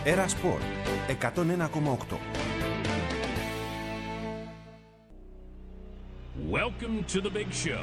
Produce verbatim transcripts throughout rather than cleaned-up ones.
Έρα Σπορ εκατόν ένα κόμμα οκτώ. Welcome to the big show.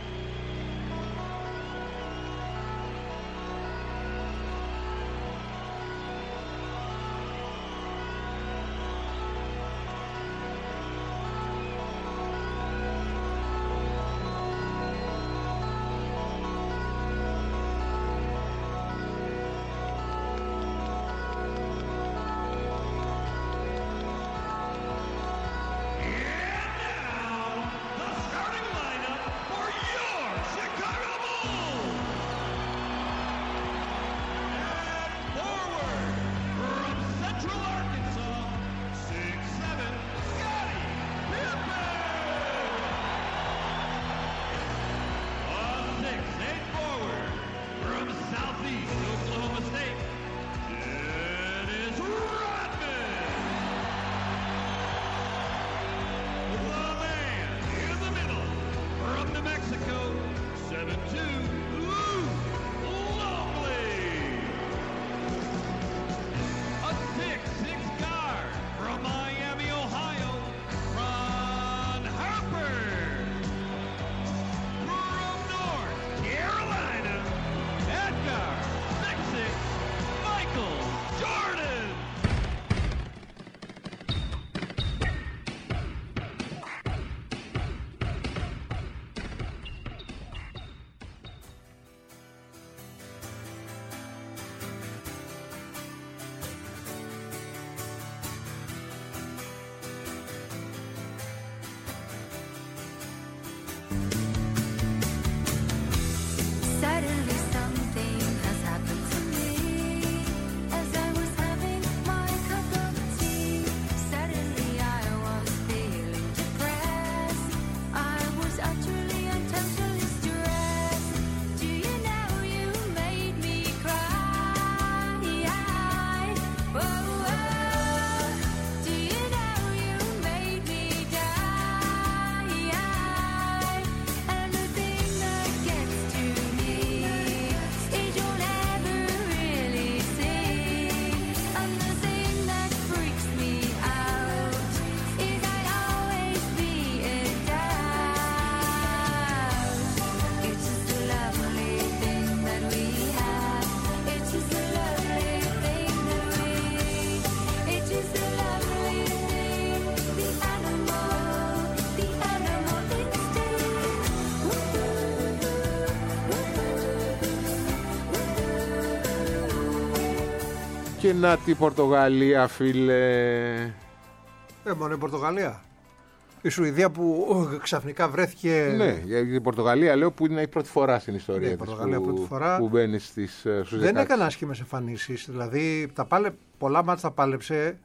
Και να τη Πορτογαλία, φίλε. Ε, μόνο η Πορτογαλία. Η Σουηδία που ο, ξαφνικά βρέθηκε. Ναι, για την Πορτογαλία λέω που είναι η πρώτη φορά στην ιστορία ναι, της που, που, φορά που μπαίνει στις στους δεν έκανε άσχημες εμφανίσεις. Δηλαδή τα πάλε, πολλά μάτς τα πάλεψε.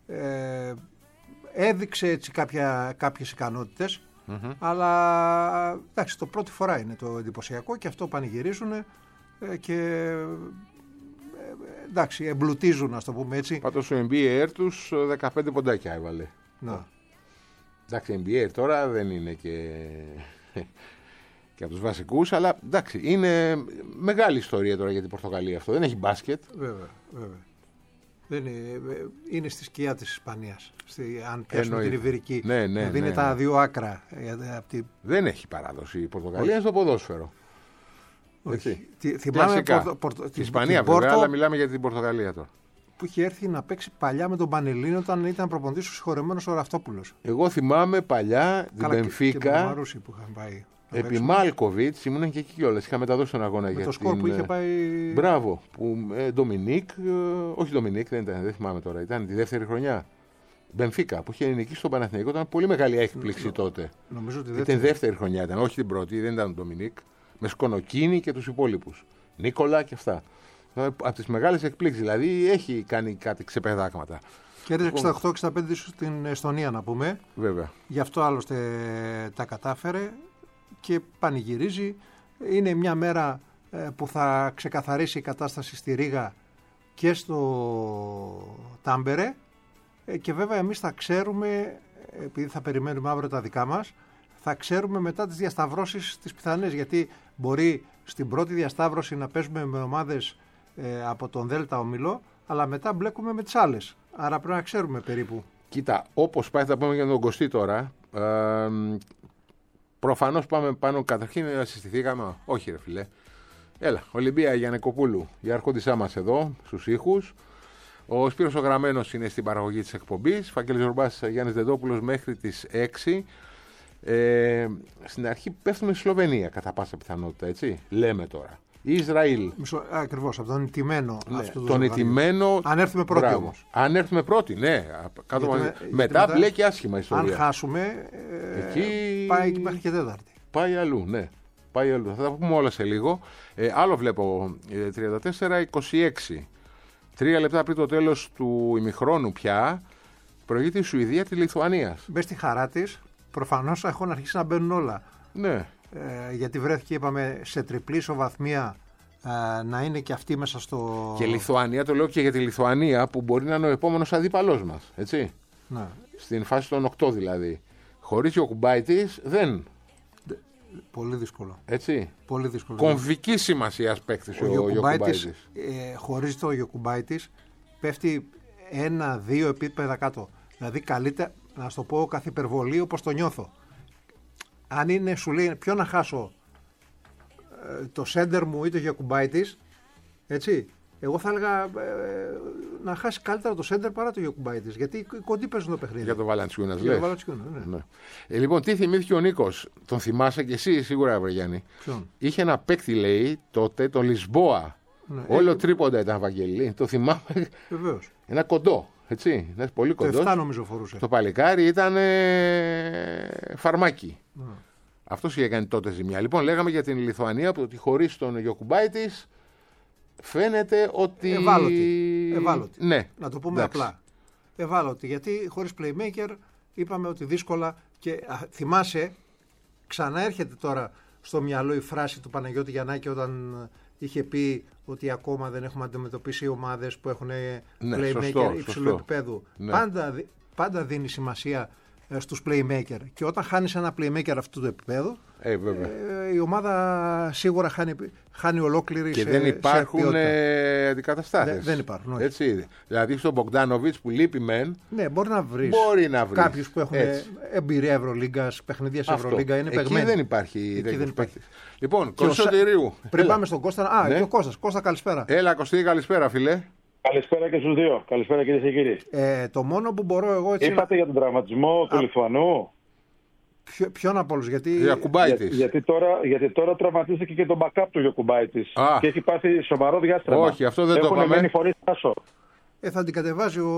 Ε, έδειξε έτσι κάποια, κάποιες ικανότητες. Mm-hmm. Αλλά εντάξει, το πρώτη φορά είναι το εντυπωσιακό και αυτό πανηγυρίζουν ε, και. Εντάξει, εμπλουτίζουν, να το πούμε έτσι. Πάντως ο Εν Μπι Έι τους δεκαπέντε ποντάκια έβαλε. Να. Εντάξει, Εν Μπι Έι τώρα δεν είναι και, και από τους βασικούς, αλλά εντάξει, είναι μεγάλη ιστορία τώρα για την Πορτογαλία αυτό. Δεν έχει μπάσκετ. Βέβαια, βέβαια. Δεν είναι, είναι στη σκιά της Ισπανίας. Στη, αν πιάσουμε την Ιβηρική. Ναι, ναι, δηλαδή είναι ναι, τα ναι. δύο άκρα. Τη... Δεν έχει παράδοση η Πορτογαλία στο ποδόσφαιρο. Όχι. Θυμάμαι Πορτο, Πορτο, την Ισπανία βέβαια, αλλά μιλάμε για την Πορτογαλία τώρα. Που είχε έρθει να παίξει παλιά με τον Πανελλήνιο όταν ήταν προπονητής ο συγχωρεμένος ο Ραυτόπουλος. Εγώ θυμάμαι παλιά την Μπενφίκα. Επί Μάλκοβιτς, ήμουν και εκεί κιόλας. Είχα μεταδώσει τον αγώνα με για το σκορ την... που είχε πάει. Μπράβο. Που ε, Ντομινίκ, ε, όχι Ντομινίκ, δεν ήταν, δεν θυμάμαι τώρα. Ήταν τη δεύτερη χρονιά. Μπενφίκα που είχε νικήσει στον Παναθηναϊκό. Ήταν πολύ μεγάλη έκπληξη Νο, τότε. Νομίζω ότι δεύτερη. Ήταν δεύτερη χρονιά, ήταν, όχι την πρώτη, δεν ήταν ο Ντομινίκ. Με Σκονοκίνη και τους υπόλοιπους. Νίκολα και αυτά. Από τις μεγάλες εκπλήξεις. Δηλαδή έχει κάνει κάτι ξεπεδάκματα. Κέρδισε εξήντα οκτώ εξήντα πέντε στην Εστονία, να πούμε. Βέβαια. Γι' αυτό άλλωστε τα κατάφερε και πανηγυρίζει. Είναι μια μέρα που θα ξεκαθαρίσει η κατάσταση στη Ρήγα και στο Τάμπερε. Και βέβαια εμείς θα ξέρουμε, επειδή θα περιμένουμε αύριο τα δικά μας, θα ξέρουμε μετά τις διασταυρώσεις τις πιθανές, γιατί μπορεί στην πρώτη διασταύρωση να παίζουμε με ομάδες ε, από τον Δέλτα Όμιλο, αλλά μετά μπλέκουμε με τις άλλες. Άρα πρέπει να ξέρουμε περίπου. Κοίτα, όπως πάει, θα πούμε για τον Κωστή τώρα. Ε, προφανώς πάμε πάνω, καταρχήν συστηθήκαμε. Όχι, ρε φιλέ. Έλα, Ολυμπία Γιαννεκοπούλου, η αρχόντισά μας εδώ, στους ήχους. Ο Σπύρος ο Γραμμένος είναι στην παραγωγή της εκπομπής. Φάκελης Ζορμπάς, Γιάννης Δεντόπουλος μέχρι τις έξι. Ε, στην αρχή πέφτουμε στη Σλοβενία, κατά πάσα πιθανότητα, έτσι. Λέμε τώρα. Ισραήλ. Μισό, ακριβώς, από τον ηττημένο. Ναι, αυτό το τον ηττημένο. Αν έρθουμε πρώτοι μπράβο. όμως. Αν έρθουμε πρώτοι, ναι. Κάτω Γιατί, μετά, γιατί μετά μπλέκει άσχημα η ιστορία. Αν χάσουμε, ε, Εκεί... πάει και μέχρι και τέταρτη. Πάει αλλού, ναι. Πάει αλλού. Θα τα πούμε όλα σε λίγο. Ε, άλλο βλέπω, ε, τριάντα τέσσερα είκοσι έξι. Τρία λεπτά πριν το τέλος του ημιχρόνου πια, προηγείται η Σουηδία τη Λιθουανία. Μπες στη χαρά της, προφανώς έχουν αρχίσει να μπαίνουν όλα. Ναι. Ε, γιατί βρέθηκε, είπαμε, σε τριπλή ισοβαθμία ε, να είναι και αυτή μέσα στο... Και Λιθουανία, το λέω και για τη Λιθουανία, που μπορεί να είναι ο επόμενος αντίπαλός μας, έτσι. Ναι. Στην φάση των οκτώ δηλαδή. Χωρίς Γιοκουμπάιτης δεν... Πολύ δύσκολο. Έτσι. Πολύ δύσκολο. Κομβική σημασία παίκτης ο, ο Γιοκουμπάιτης. Ε, χωρίς το Γιοκουμπάιτης πέφτει ένα-δύο επίπεδα κάτω. Δηλαδή καλύτερα, να σου το πω καθ' υπερβολή όπως το νιώθω. Αν είναι, σου λέει, ποιο να χάσω, ε, το σέντερ μου ή το Γιοκουμπάιτης, έτσι. Εγώ θα έλεγα ε, να χάσει καλύτερα το σέντερ παρά το Γιοκουμπάιτης. Γιατί οι κοντοί παίζουν το παιχνίδι. Για το Βαλαντσιούνας, Για λες. το Βαλαντσιούνα, ναι. Ναι. Ε, λοιπόν, τι θυμήθηκε ο Νίκος. Τον θυμάσαι και εσύ σίγουρα, Βρεγιάννη. Ποιον? Είχε ένα παίκτη, λέει, τότε, το Λισμπόα. Ναι. Όλο Ε, τρίποντα ήταν, Βαγγελή. Το θυμάμαι. Βεβαίως. Ένα κοντό. Έτσι. Ένας πολύ Το κοντός. επτά νομίζω φορούσε. Το παλικάρι ήταν ε, φαρμάκι. Mm. Αυτός είχε κάνει τότε ζημιά. Λοιπόν, λέγαμε για την Λιθουανία που ότι χωρίς τον Γιοκουμπάιτης φαίνεται ότι. Ευάλωτη. Ευάλωτη. Ναι. Να το πούμε εντάξει. απλά. Ευάλωτη. Γιατί χωρίς playmaker είπαμε ότι δύσκολα. Και α, θυμάσαι, ξανά έρχεται τώρα στο μυαλό η φράση του Παναγιώτη Γιαννάκη όταν είχε πει ότι ακόμα δεν έχουμε αντιμετωπίσει ομάδες που έχουν ναι, playmaker σωστό, υψηλού σωστό. επίπεδου. Ναι. Πάντα, πάντα δίνει σημασία ε, στους playmaker. Και όταν χάνεις ένα playmaker αυτού του επίπεδου, Ε, βέβαια. ε, η ομάδα σίγουρα χάνει, χάνει ολόκληρη Και σε, δεν σε υπάρχουν ε, αντικαταστάτες. Δεν, δεν υπάρχουν. Όχι. Έτσι. Δηλαδή στον Μπογκδάνοβιτς που λείπει μεν. Ναι, μπορεί να βρεις, Μπορεί να βρεις. κάποιους που έχουν Έτσι. εμπειρία Ευρωλίγκας, παιχνίδια σε Αυτό. Ευρωλίγκα είναι Εκεί παιγμένοι. δεν υπάρχει. Εκεί τέτοιος δεν υπάρχει. παίκτης. Λοιπόν, Και ο Κωνσταντηρίου. Σα- Πριν πάμε στον Κώστα. Α, Ναι. και ο Κώστας. Κώστα, καλησπέρα. Έλα, Κωστή, καλησπέρα, φίλε. Καλησπέρα και στους δύο. Καλησπέρα κυρίες και κύριοι. Ε, το μόνο που μπορώ εγώ έτσι. Είπατε για τον τραυματισμό του Α. Λιθουανού. Ποιο, ποιον από όλους, γιατί. Για κουμπάιτης. Για, γιατί, τώρα, γιατί τώρα τραυματίστηκε και τον backup του Γιοκουμπάιτης. Α. Και έχει πάθει σοβαρό διάστημα. Όχι, αυτό δεν το Έχουν είπαμε. μένει φορείς άσο. Ε, θα την κατεβάζει ο.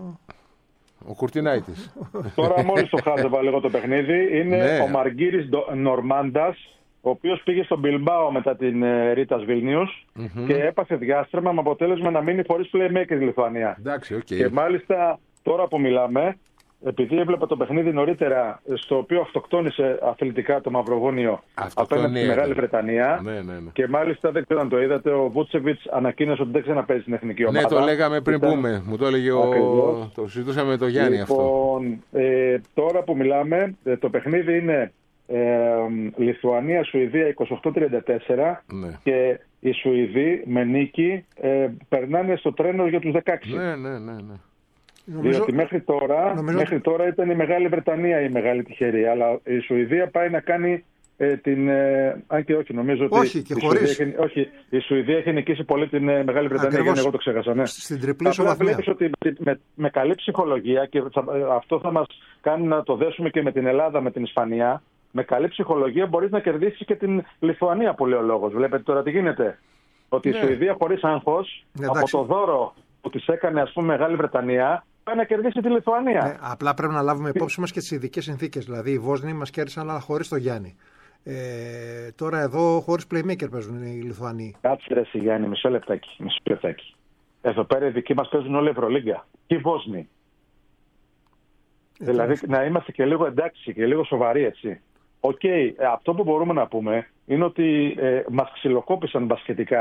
Ο Κουρτινάιτης. Τώρα μόλις το χάζευα λίγο το παιχνίδι. Είναι Ναι. ο Μαργκύρης Ντο- Νορμάντας, ο οποίος πήγε στον Μπιλμπάο μετά την ε, Ρίτας Βίλνιους και έπαθε διάστρεμα με αποτέλεσμα να μείνει χωρίς playmaker η Λιθουανία. Εντάξει, οκ. Και μάλιστα τώρα που μιλάμε, επειδή έβλεπα το παιχνίδι νωρίτερα, στο οποίο αυτοκτόνησε αθλητικά το Μαυροβούνιο Αυτοκτονία απέναντι στη Μεγάλη ήταν. Βρετανία. Ναι, ναι, ναι. Και μάλιστα δεν ξέρω αν το είδατε, ο Βούτσεβιτς ανακοίνωσε ότι δεν ξαναπέζει στην εθνική ομάδα. Ναι, το λέγαμε πριν Ήταν- πούμε. Μου το έλεγε ο. Ακριβώς. Το συζητούσαμε με τον Γιάννη αυτό. Λοιπόν, ε, τώρα που μιλάμε, ε, το παιχνίδι είναι ε, Λιθουανία-Σουηδία είκοσι οκτώ τριάντα τέσσερα Ναι. και οι Σουηδοί με νίκη ε, περνάνε στο τρένο για τους δεκαέξι. Ναι, ναι, ναι, ναι. Νομίζω, Διότι μέχρι τώρα, νομίζω- μέχρι τώρα ήταν η Μεγάλη Βρετανία η μεγάλη τυχερή, αλλά η Σουηδία πάει να κάνει ε, την... Ε, αν και όχι, νομίζω ότι Όχι, και η, χωρίς. Σουηδία έχει, όχι, η Σουηδία έχει νικήσει πολύ την ε, Μεγάλη Βρετανία, Ακριβώς. γιατί εγώ το ξέχασα. Ναι. στην τριπλή Απλά ισοβαθμία. βλέπεις ότι με, με καλή ψυχολογία, και θα, ε, αυτό θα μας κάνει να το δέσουμε και με την Ελλάδα, με την Ισπανία, με καλή ψυχολογία μπορείς να κερδίσεις και την Λιθουανία, που λέει ο λόγος. Βλέπετε τώρα τι γίνεται. Ότι Ναι. η Σουηδία χωρίς άγχος, Ναι, από εντάξει. το δώρο που της έκανε, ας πούμε, Μεγάλη Βρετανία, πάει να κερδίσει τη Λιθουανία. Ε, απλά πρέπει να λάβουμε υπόψη μας και τις ειδικές συνθήκες. Δηλαδή, οι Βόσνοι μας κέρδισαν, αλλά χωρίς τον Γιάννη. Ε, τώρα εδώ χωρίς playmaker παίζουν οι Λιθουανοί. Κάτσε ρε Γιάννη, μισό λεπτάκι, μισό λεπτάκι. Εδώ πέρα οι δικοί μας παίζουν όλοι Ευρωλίγκα. Και οι Βόσνοι. Ε, δηλαδή τώρα- να είμαστε και λίγο εντάξει και λίγο σοβαροί, έτσι. Οκ, okay, αυτό που μπορούμε να πούμε είναι ότι ε, μας ξυλοκόπησαν μπασκετικά οι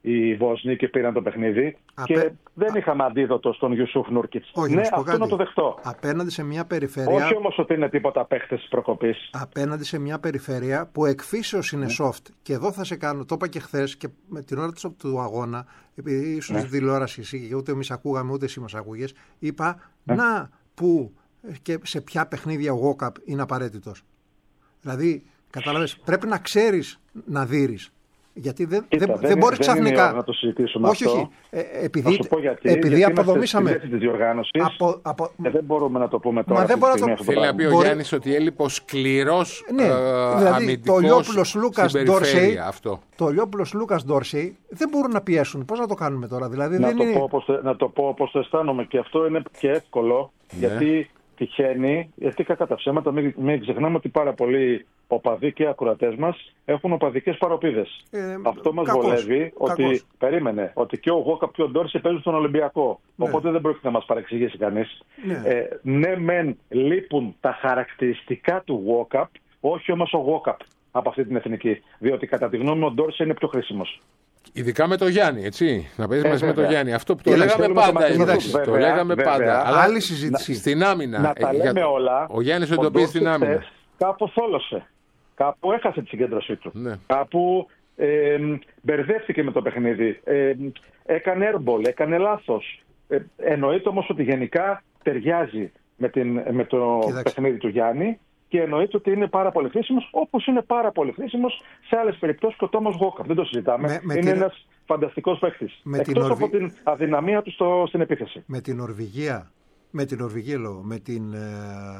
οι Βόσνοι και πήραν το παιχνίδι. Απέ... Και δεν είχαμε αντίδοτο στον Ιουσούφ Νούρκιτς. Όχι, ναι, να αυτό κάτι. να το δεχτώ. Απέναντι σε μια περιφέρεια. Όχι όμως ότι είναι τίποτα παίχτες της προκοπής. Απέναντι σε μια περιφέρεια που εκφύσεως είναι mm. soft. Και εδώ θα σε κάνω, το είπα και χθες και με την ώρα του, του αγώνα, επειδή ίσως mm. στη τηλεόραση εσύ, ούτε εμείς ακούγαμε ούτε εσύ μας ακούγες, είπα mm. να που και σε ποια παιχνίδια ο Walkup είναι απαραίτητος. Δηλαδή, κατάλαβες, πρέπει να ξέρεις να δείρεις. Γιατί δεν, Κοίτα, δεν, δεν, δεν μπορεί ξαφνικά. Είναι να το συζητήσουμε όχι, αυτό. όχι. Ε, επειδή, θα σου πω γιατί. επειδή γιατί αποδομήσαμε. Είμαστε στη μέση της διοργάνωσης απο, απο... και δεν μπορούμε να το πούμε τώρα. Μα δεν μπορεί να το... Θέλει να πει ο μπορεί... Γιάννης ότι έλειπε ο σκληρός ναι, ε, δηλαδή, αμυντικός το Λιόπουλος Λούκας Ντόρσεϊ, αυτό. Το Λιόπουλος Λούκας Ντόρσεϊ δεν μπορούν να πιέσουν. Πώς να το κάνουμε τώρα, δηλαδή, να, δεν το είναι... πω όπως, να το πω όπως το αισθάνομαι και αυτό είναι και εύκολο ναι. γιατί τυχαίνει, γιατί κατά τα ψέματα μην, μην ξεχνάμε ότι πάρα πολλοί οπαδοί και ακροατές μας έχουν οπαδικές παροπίδες. Ε, αυτό μας κακός, βολεύει ότι, κακός. περίμενε, ότι και ο Walkup και ο Ντόρσεϊ παίζουν στον Ολυμπιακό. Ναι. Οπότε δεν πρόκειται να μας παρεξηγήσει κανείς. Ναι, ε, ναι μεν λείπουν τα χαρακτηριστικά του Walkup, όχι όμως ο Walkup από αυτή την εθνική. Διότι κατά τη γνώμη μου ο Ντόρσεϊ είναι πιο χρήσιμος. Ειδικά με το Γιάννη, έτσι. Να παίζει ε, μαζί με το Γιάννη. Αυτό που το Είδα, λέγαμε πάντα. Εμείς, βέβαια, το λέγαμε βέβαια. πάντα. Αλλά άλλη συζήτηση. Στην άμυνα. Να τα λέμε για... όλα. Ο Γιάννης εντοπίζει στην άμυνα. Κάπου θόλωσε. Κάπου έχασε τη συγκέντρωσή του. Ναι. Κάπου ε, μπερδεύτηκε με το παιχνίδι. Ε, έκανε έρμπολ, έκανε λάθος. Ε, εννοείται όμως ότι γενικά ταιριάζει με, την, με το Κοίταξε. παιχνίδι του Γιάννη. Και εννοείται ότι είναι πάρα πολύ χρήσιμος, όπως είναι πάρα πολύ χρήσιμος σε άλλες περιπτώσεις και ο Τόμας Walkup. Δεν το συζητάμε. Με, με είναι την... ένας φανταστικός παίκτης. Εκτός την Ορβη... από την αδυναμία του στο... στην επίθεση. Με την Νορβηγία, με την Νορβηγία λέω, με την ε,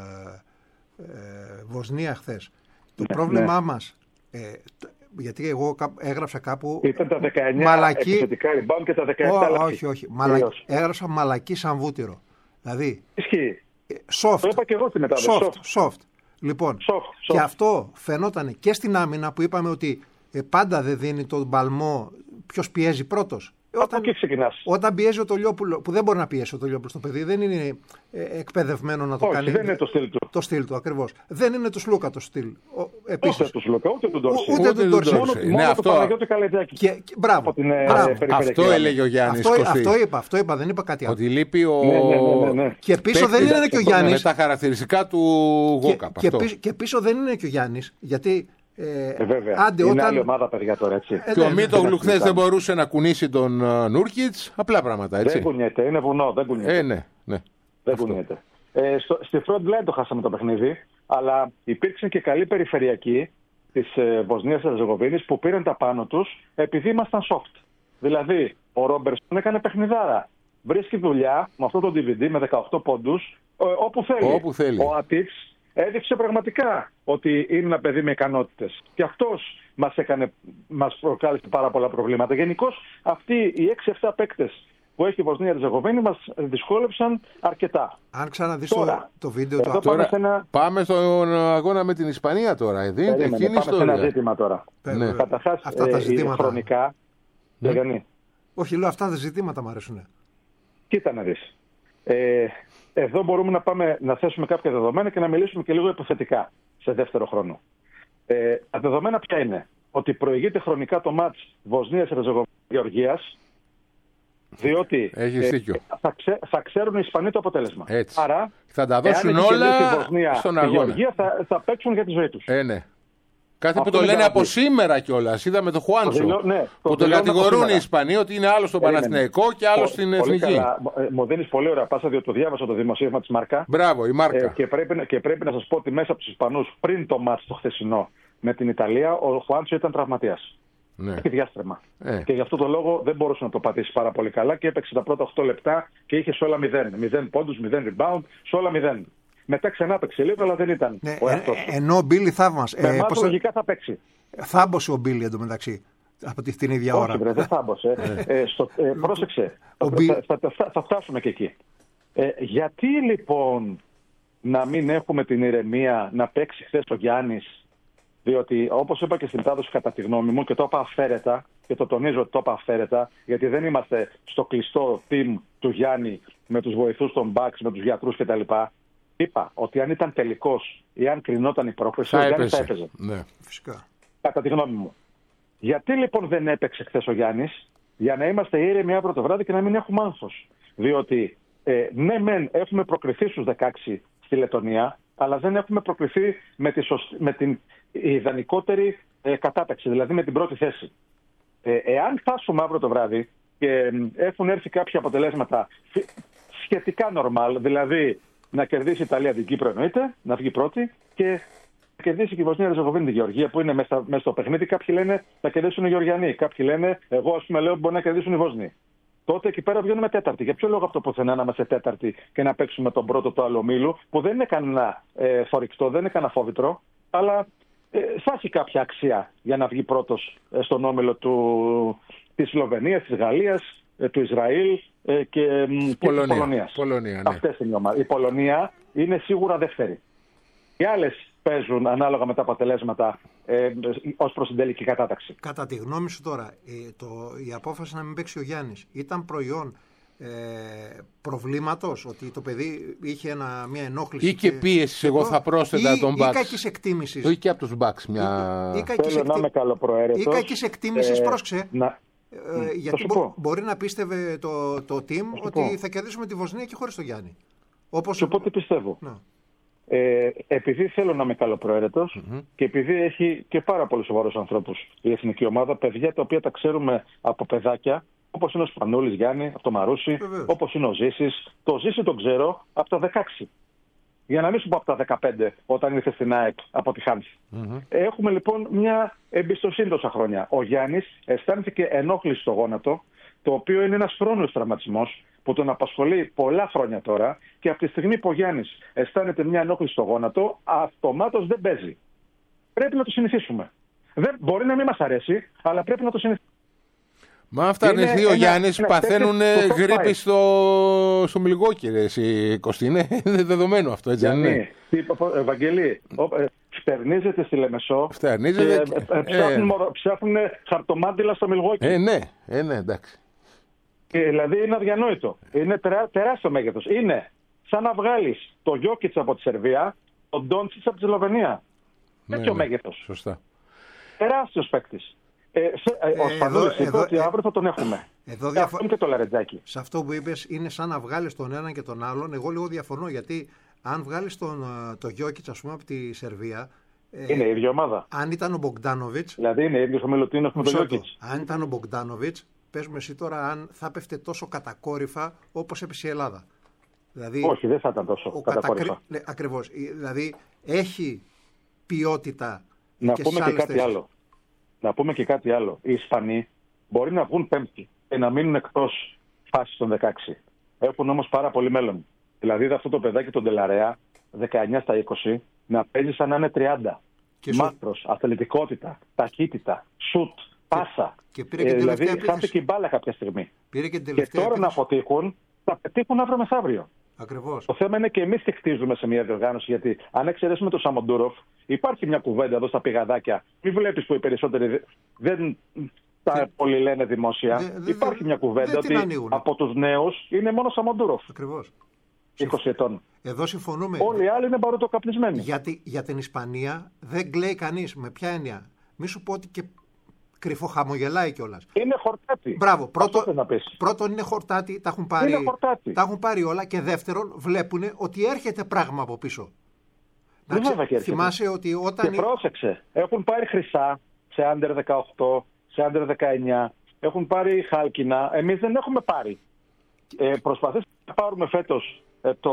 ε, Βοσνία χθες. Το ναι, πρόβλημά ναι. μας, ε, γιατί εγώ έγραψα κάπου... Ήταν τα δεκαεννιά μαλακή... επιθετικά rebound και τα δεκαεπτά oh, όχι, όχι. Μαλακή... Έγραψα μαλακή σαν βούτυρο. Δηλαδή... Ισχύει. Soft. Το είπα και εγώ στην μετάδοση. Soft, soft. Λοιπόν, soft, soft. Και αυτό φαινόταν και στην άμυνα που είπαμε ότι ε, πάντα δεν δίνει τον παλμό ποιος πιέζει πρώτος. Όταν, όταν πιέζει ο Τολιόπουλο, που δεν μπορεί να πιέσει ο Τολιόπουλο στο παιδί, δεν είναι ε, εκπαιδευμένο να το Όχι, κάνει. Δεν είναι το στυλ του. Το στυλ του, ακριβώς. Δεν είναι του Σλούκα το στυλ. Επίσης. Ούτε του Σλούκα, ούτε του Ντόρσεϊ. Ούτε του Ντόρσεϊ. Μόνο, μόνο αυτό... το Παναγιώτη Καλετζάκη. Και, και, μπράβο. Την, μπράβο. Αυτό έλεγε ο Γιάννης. Αυτό, αυτό, είπα, αυτό είπα, δεν είπα κάτι άλλο. Ότι λείπει ο. Ναι, ναι, ναι, ναι. Και πίσω δεν είναι και ο Γιάννης. Με τα χαρακτηριστικά του Walkup. Και, και, και πίσω δεν είναι και ο Γιάννης. Γιατί. Ε, ε, βέβαια. Άντε, είναι όταν... άλλη ομάδα, παιδιά, τώρα, έτσι. Ε, και ο Μίτογλου χθες δεν μπορούσε να κουνήσει τον uh, Νούρκιτς. Απλά πράγματα, έτσι. Δεν κουνιέται, είναι βουνό, δεν κουνιέται. Ε, ναι, ναι. Δεν κουνιέται. Ε, στο, στη front line το χάσαμε το παιχνίδι, αλλά υπήρξαν και καλοί περιφερειακοί της ε, Βοσνίας και Ερζεγοβίνης που πήραν τα πάνω τους επειδή ήμασταν soft. Δηλαδή, ο Ρόμπερσον έκανε παιχνιδάρα. Βρίσκει δουλειά με αυτό το ντι βι ντι με δεκαοκτώ πόντους ε, όπου θέλει. Όπου θέλει. Ο Ατίξ έδειξε πραγματικά ότι είναι ένα παιδί με ικανότητες. Και αυτός μας, έκανε, μας προκάλεσε πάρα πολλά προβλήματα. Γενικώς αυτοί οι έξι εφτά παίκτες που έχει η Βοσνία Ερζεγοβίνη μας δυσκόλεψαν αρκετά. Αν ξαναδείς τώρα, το βίντεο του τώρα, πάμε, ένα... πάμε στον αγώνα με την Ισπανία τώρα. Εδί, Περίμενε, πάμε σε ένα ζήτημα τώρα. Ναι. Καταρχάς, αυτά τα ζητήματα. Ε, χρονικά... Ναι. Ναι. Όχι, λέω, αυτά τα ζητήματα μου αρέσουν. Κοίτα να δεις. Ε, εδώ μπορούμε να, πάμε, να θέσουμε κάποια δεδομένα και να μιλήσουμε και λίγο υποθετικά σε δεύτερο χρόνο. Ε, τα δεδομένα ποια είναι? Ότι προηγείται χρονικά το μάτς Βοσνίας Ερζεγοβίνης-Γεωργίας, διότι ε, θα, ξέ, θα ξέρουν οι Ισπανοί το αποτέλεσμα. Έτσι. Άρα, θα τα δώσουν όλα Βοσνία, στον αγώνα. Η Γεωργία θα, θα παίξουν για τη ζωή τους. Ε, ναι. Κάτι που το λένε από σήμερα κιόλας. Είδαμε το Χουάνσο. Το ναι, που το κατηγορούν οι Ισπανοί ότι είναι άλλο στον Παναθηναϊκό και άλλο στην Εθνική. Καλά. Μου δίνεις πολύ ωραία πάσα, διότι το διάβασα το δημοσίευμα της Μάρκα. Μπράβο, η Μάρκα. Ε, και, πρέπει, και πρέπει να σας πω ότι μέσα από τους Ισπανούς πριν το μάτς το χθεσινό με την Ιταλία, ο Χουάνσο ήταν τραυματίας. Ναι. Έχει διάστρεμα. Ε. Και γι' αυτό το λόγο δεν μπορούσε να το πατήσει πάρα πολύ καλά και έπαιξε τα πρώτα οκτώ λεπτά και είχε σε όλα μηδέν. μηδέν πόντους, μηδέν rebound, σε όλα μηδέν. Μετά ξανά παίξε λίγο, αλλά δεν ήταν ναι, ο εαυτός ε, ενώ ο Μπίλι θαύμασε. Με ε, εμάς λογικά θα παίξει. Θάμπωσε ο Μπίλι εντωμεταξύ. Από τη, την ίδια ώρα. Όχι, βρε, δεν θάμπωσε. ε, στο, ε, πρόσεξε. θα, Μπι... θα, θα, θα, θα φτάσουμε και εκεί. Ε, γιατί λοιπόν να μην έχουμε την ηρεμία να παίξει χθες ο Γιάννης? Διότι όπως είπα και στην μετάδοση, κατά τη γνώμη μου, και το είπα αυθαίρετα, και το τονίζω ότι το είπα αυθαίρετα, γιατί δεν είμαστε στο κλειστό team του Γιάννη με τους βοηθούς των Bucks, με τους γιατρούς κτλ. Είπα ότι αν ήταν τελικός ή αν κρινόταν η πρόκληση, ο Γιάννης θα έπαιζε. Ναι, φυσικά. Κατά τη γνώμη μου. Γιατί λοιπόν δεν έπαιξε χθες ο Γιάννης? για να είμαστε ήρεμοι αύριο το βράδυ και να μην έχουμε άγχος. Διότι ε, ναι, μεν έχουμε προκριθεί στους δεκαέξι στη Λετονία, αλλά δεν έχουμε προκριθεί με, τη σωσ... με την ιδανικότερη ε, κατάταξη, δηλαδή με την πρώτη θέση. Ε, εάν φτάσουμε αύριο το βράδυ και ε, έχουν έρθει κάποια αποτελέσματα σχετικά normal, δηλαδή να κερδίσει η Ιταλία την Κύπρο εννοείται, να βγει πρώτη και να κερδίσει και η Βοσνία Ριζεγοβίνη την Γεωργία που είναι μέσα, μέσα στο παιχνίδι. Κάποιοι λένε θα κερδίσουν οι Γεωργιανοί, κάποιοι λένε, εγώ ας πούμε λέω μπορεί να κερδίσουν οι Βόσνοι. Τότε εκεί πέρα βγαίνουμε τέταρτη. Για ποιο λόγο από το πουθενά να είμαστε τέταρτη και να παίξουμε τον πρώτο του άλλου ομίλου, που δεν είναι κανένα ε, θορυκτό, δεν είναι κανένα φόβητρο, αλλά ε, θα έχει κάποια αξία για να βγει πρώτος ε, στον όμιλο του, της Σλοβενίας, της Γαλλίας, ε, του Ισραήλ ε, και, και Πολωνία. της Πολωνίας. Πολωνία, ναι. Αυτές είναι οι ομάδες. Η Πολωνία είναι σίγουρα δεύτερη. Οι άλλες παίζουν ανάλογα με τα αποτελέσματα ε, ως προς την τελική κατάταξη. Κατά τη γνώμη σου τώρα, ε, το, η απόφαση να μην παίξει ο Γιάννης ήταν προϊόν ε, προβλήματος, ότι το παιδί είχε ένα, μια ενόχληση ή και, και πίεση, εγώ θα πρόσθετα τον Bucks. Ή κακής εκτίμησης. Ή και από τους Bucks μια... Ή, ή κακής Θέλω να είμαι καλοπροαίρετος. Ή κακής εκτίμησης, ε, πρόσεξε. Να... Ε, γιατί μπο, μπορεί να πίστευε το, το team ότι πω. θα κερδίσουμε τη Βοσνία και χωρίς τον Γιάννη. Όπως... Και τι πιστεύω. Να. Ε, επειδή θέλω να είμαι καλοπροαίρετος mm-hmm. και επειδή έχει και πάρα πολλούς σοβαρούς ανθρώπους η εθνική ομάδα, παιδιά τα οποία τα ξέρουμε από παιδάκια, όπως είναι ο Σπανούλης Γιάννη, από το Μαρούσι, όπως είναι ο Ζήσης. Το Ζήση τον ξέρω από τα δεκαέξι. Για να μην σου πω από τα δεκαπέντε, όταν ήρθε στην ΑΕΚ από τη Χάνθη. Mm-hmm. Έχουμε λοιπόν μια εμπιστοσύνη τόσα χρόνια. Ο Γιάννης αισθάνθηκε ενόχληση στο γόνατο, το οποίο είναι ένας χρόνιος τραυματισμός που τον απασχολεί πολλά χρόνια τώρα, και από τη στιγμή που ο Γιάννης αισθάνεται μια ενόχληση στο γόνατο, αυτομάτως δεν παίζει. Πρέπει να το συνηθίσουμε. Δεν, μπορεί να μην μας αρέσει, αλλά πρέπει να το συνηθίσουμε. Μα αυτά είναι δύο Γιάννης παθαίνουν γρίπη στο, στο Μιλγόκι, ρε εσύ Κωστίνε. Είναι δεδομένο αυτό, έτσι δεν είναι? Ευαγγελή, φτερνίζεται στη Λεμεσό Φτερνίζεται και, και... ψάχνουν, ε... ψάχνουν χαρτομάτιλα στο Μιλγόκι. Ε, ναι, ε, ναι, εντάξει. Και, δηλαδή είναι αδιανόητο. Είναι τερά, τεράστιο μέγεθος. Είναι σαν να βγάλεις το Γιόκιτς από τη Σερβία, τον Ντόντσιτς από τη Σλοβενία. Τέτοιο ναι, ναι, μέγεθος. Σωστά. Τεράστιος παίκτης. Ε, σε, ε, ο Σπανούλης είπε ότι αύριο θα τον έχουμε. Εδώ διαφο... και το Λαρετζάκι. Σε αυτό που είπες είναι σαν να βγάλεις τον έναν και τον άλλον. Εγώ λίγο διαφωνώ, γιατί αν βγάλεις τον το Γιόκιτς, ας πούμε, από τη Σερβία. Είναι η ίδια ομάδα. Αν ήταν ο Μπογκντάνοβιτς. Δηλαδή είναι ίδιος ο Μιλουτίνος με τον Γιόκιτς. Αν ήταν ο Μπογκντάνοβιτς, πες μου εσύ τώρα αν θα πέφτε τόσο κατακόρυφα όπως έπεσε η Ελλάδα. Δηλαδή, όχι, δεν θα ήταν τόσο κατακόρυφα. Κατακρι... Ναι, ακριβώς. Δηλαδή έχει ποιότητα. Να και πούμε και κάτι θέσεις. άλλο. Να πούμε και κάτι άλλο. Οι Ισπανοί μπορεί να βγουν πέμπτη και να μείνουν εκτός φάσης των δεκαέξι. Έχουν όμως πάρα πολύ μέλλον. Δηλαδή είδα αυτό το παιδάκι τον Ντελαρέα, δεκαεννιά στα είκοσι, να παίζει σαν να είναι τριάντα. Μάκρος, αθλητικότητα, ταχύτητα, σουτ, πάσα. Και πήρε και ε, τελευταία δηλαδή χάθηκε και η μπάλα κάποια στιγμή. Πήρε και, και τώρα επίθεση. Να αποτύχουν, θα πετύχουν αύριο μεθαύριο. Ακριβώς. Το θέμα είναι και εμείς τι χτίζουμε σε μια διοργάνωση. Γιατί αν εξαιρέσουμε τον Σαμοντούροφ, υπάρχει μια κουβέντα εδώ στα πηγαδάκια. Μην βλέπεις που οι περισσότεροι δεν τα δεν... πολύ λένε δημόσια. Δε, δε, υπάρχει μια κουβέντα δε, ότι από τους νέους είναι μόνο Σαμοντούροφ. Ακριβώς. είκοσι ετών. Εδώ συμφωνούμε. Όλοι οι άλλοι είναι παροτοκαπνισμένοι. Γιατί για την Ισπανία δεν κλαίει κανείς. Με ποια έννοια? Μη σου πω ότι και κρυφοχαμογελάει κιόλας. Είναι χορτάτη. Μπράβο. Πρώτο, πρώτον είναι χορτάτη, τα έχουν, πάρει, τα έχουν πάρει όλα. Και δεύτερον βλέπουν ότι έρχεται πράγμα από πίσω. Δεν βέβαια και έρχεται. Θυμάσαι ότι όταν... Και πρόσεξε. Έχουν πάρει χρυσά σε άντερ δεκαοκτώ, σε άντερ δεκαεννιά. Έχουν πάρει χάλκινα. Εμείς δεν έχουμε πάρει. Ε, προσπαθήσαμε να πάρουμε φέτος ε, το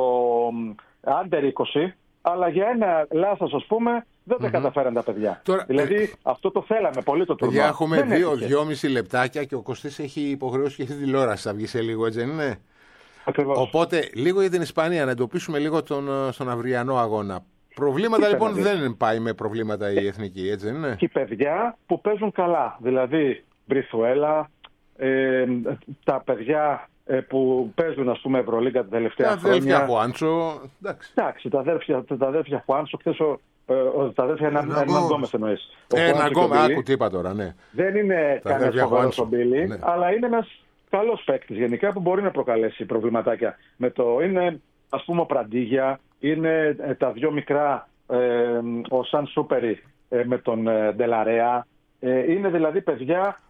άντερ είκοσι, αλλά για ένα λάθος, ας πούμε, δεν τα mm-hmm. καταφέραν τα παιδιά. Τώρα, δηλαδή ε, αυτό το θέλαμε πολύ το τουρνουά. Έχουμε δύο, δυόμιση λεπτάκια και ο Κωστής έχει υποχρεώσει και αυτή τη τηλεόραση. Θα βγει σε λίγο, έτσι δεν είναι? Ακριβώς. Οπότε λίγο για την Ισπανία, να εντοπίσουμε λίγο τον, στον αυριανό αγώνα. Προβλήματα λοιπόν δεν πάει με προβλήματα η εθνική, έτσι δεν είναι? Και παιδιά που παίζουν καλά. Δηλαδή Μπριθουέλα, ε, τα παιδιά που παίζουν, ας πούμε, Ευρωλίγκα τα τελευταία τα χρόνια. Τα αδέρφια Χουάντσο. Εντάξει, τα αδέρφια, τα αδέρφια Χουάντσο. Χθες ο, ο, τα αδέρφια Ερναν Γκόμες εννοείς. Ερναν Γκόμες, άκου τι είπα τώρα, ναι. Δεν είναι κανένας φοβερός ο Μπίλι, ναι. Αλλά είναι ένας καλός παίκτης γενικά που μπορεί να προκαλέσει προβληματάκια. Με το, είναι, ας πούμε, ο Πραντίγια, είναι ε, τα δυο μικρά, ε, ο Σαν Σούπερι ε, με τον ε, Ντελαρέα. Ε, είναι δηλαδή παιδιά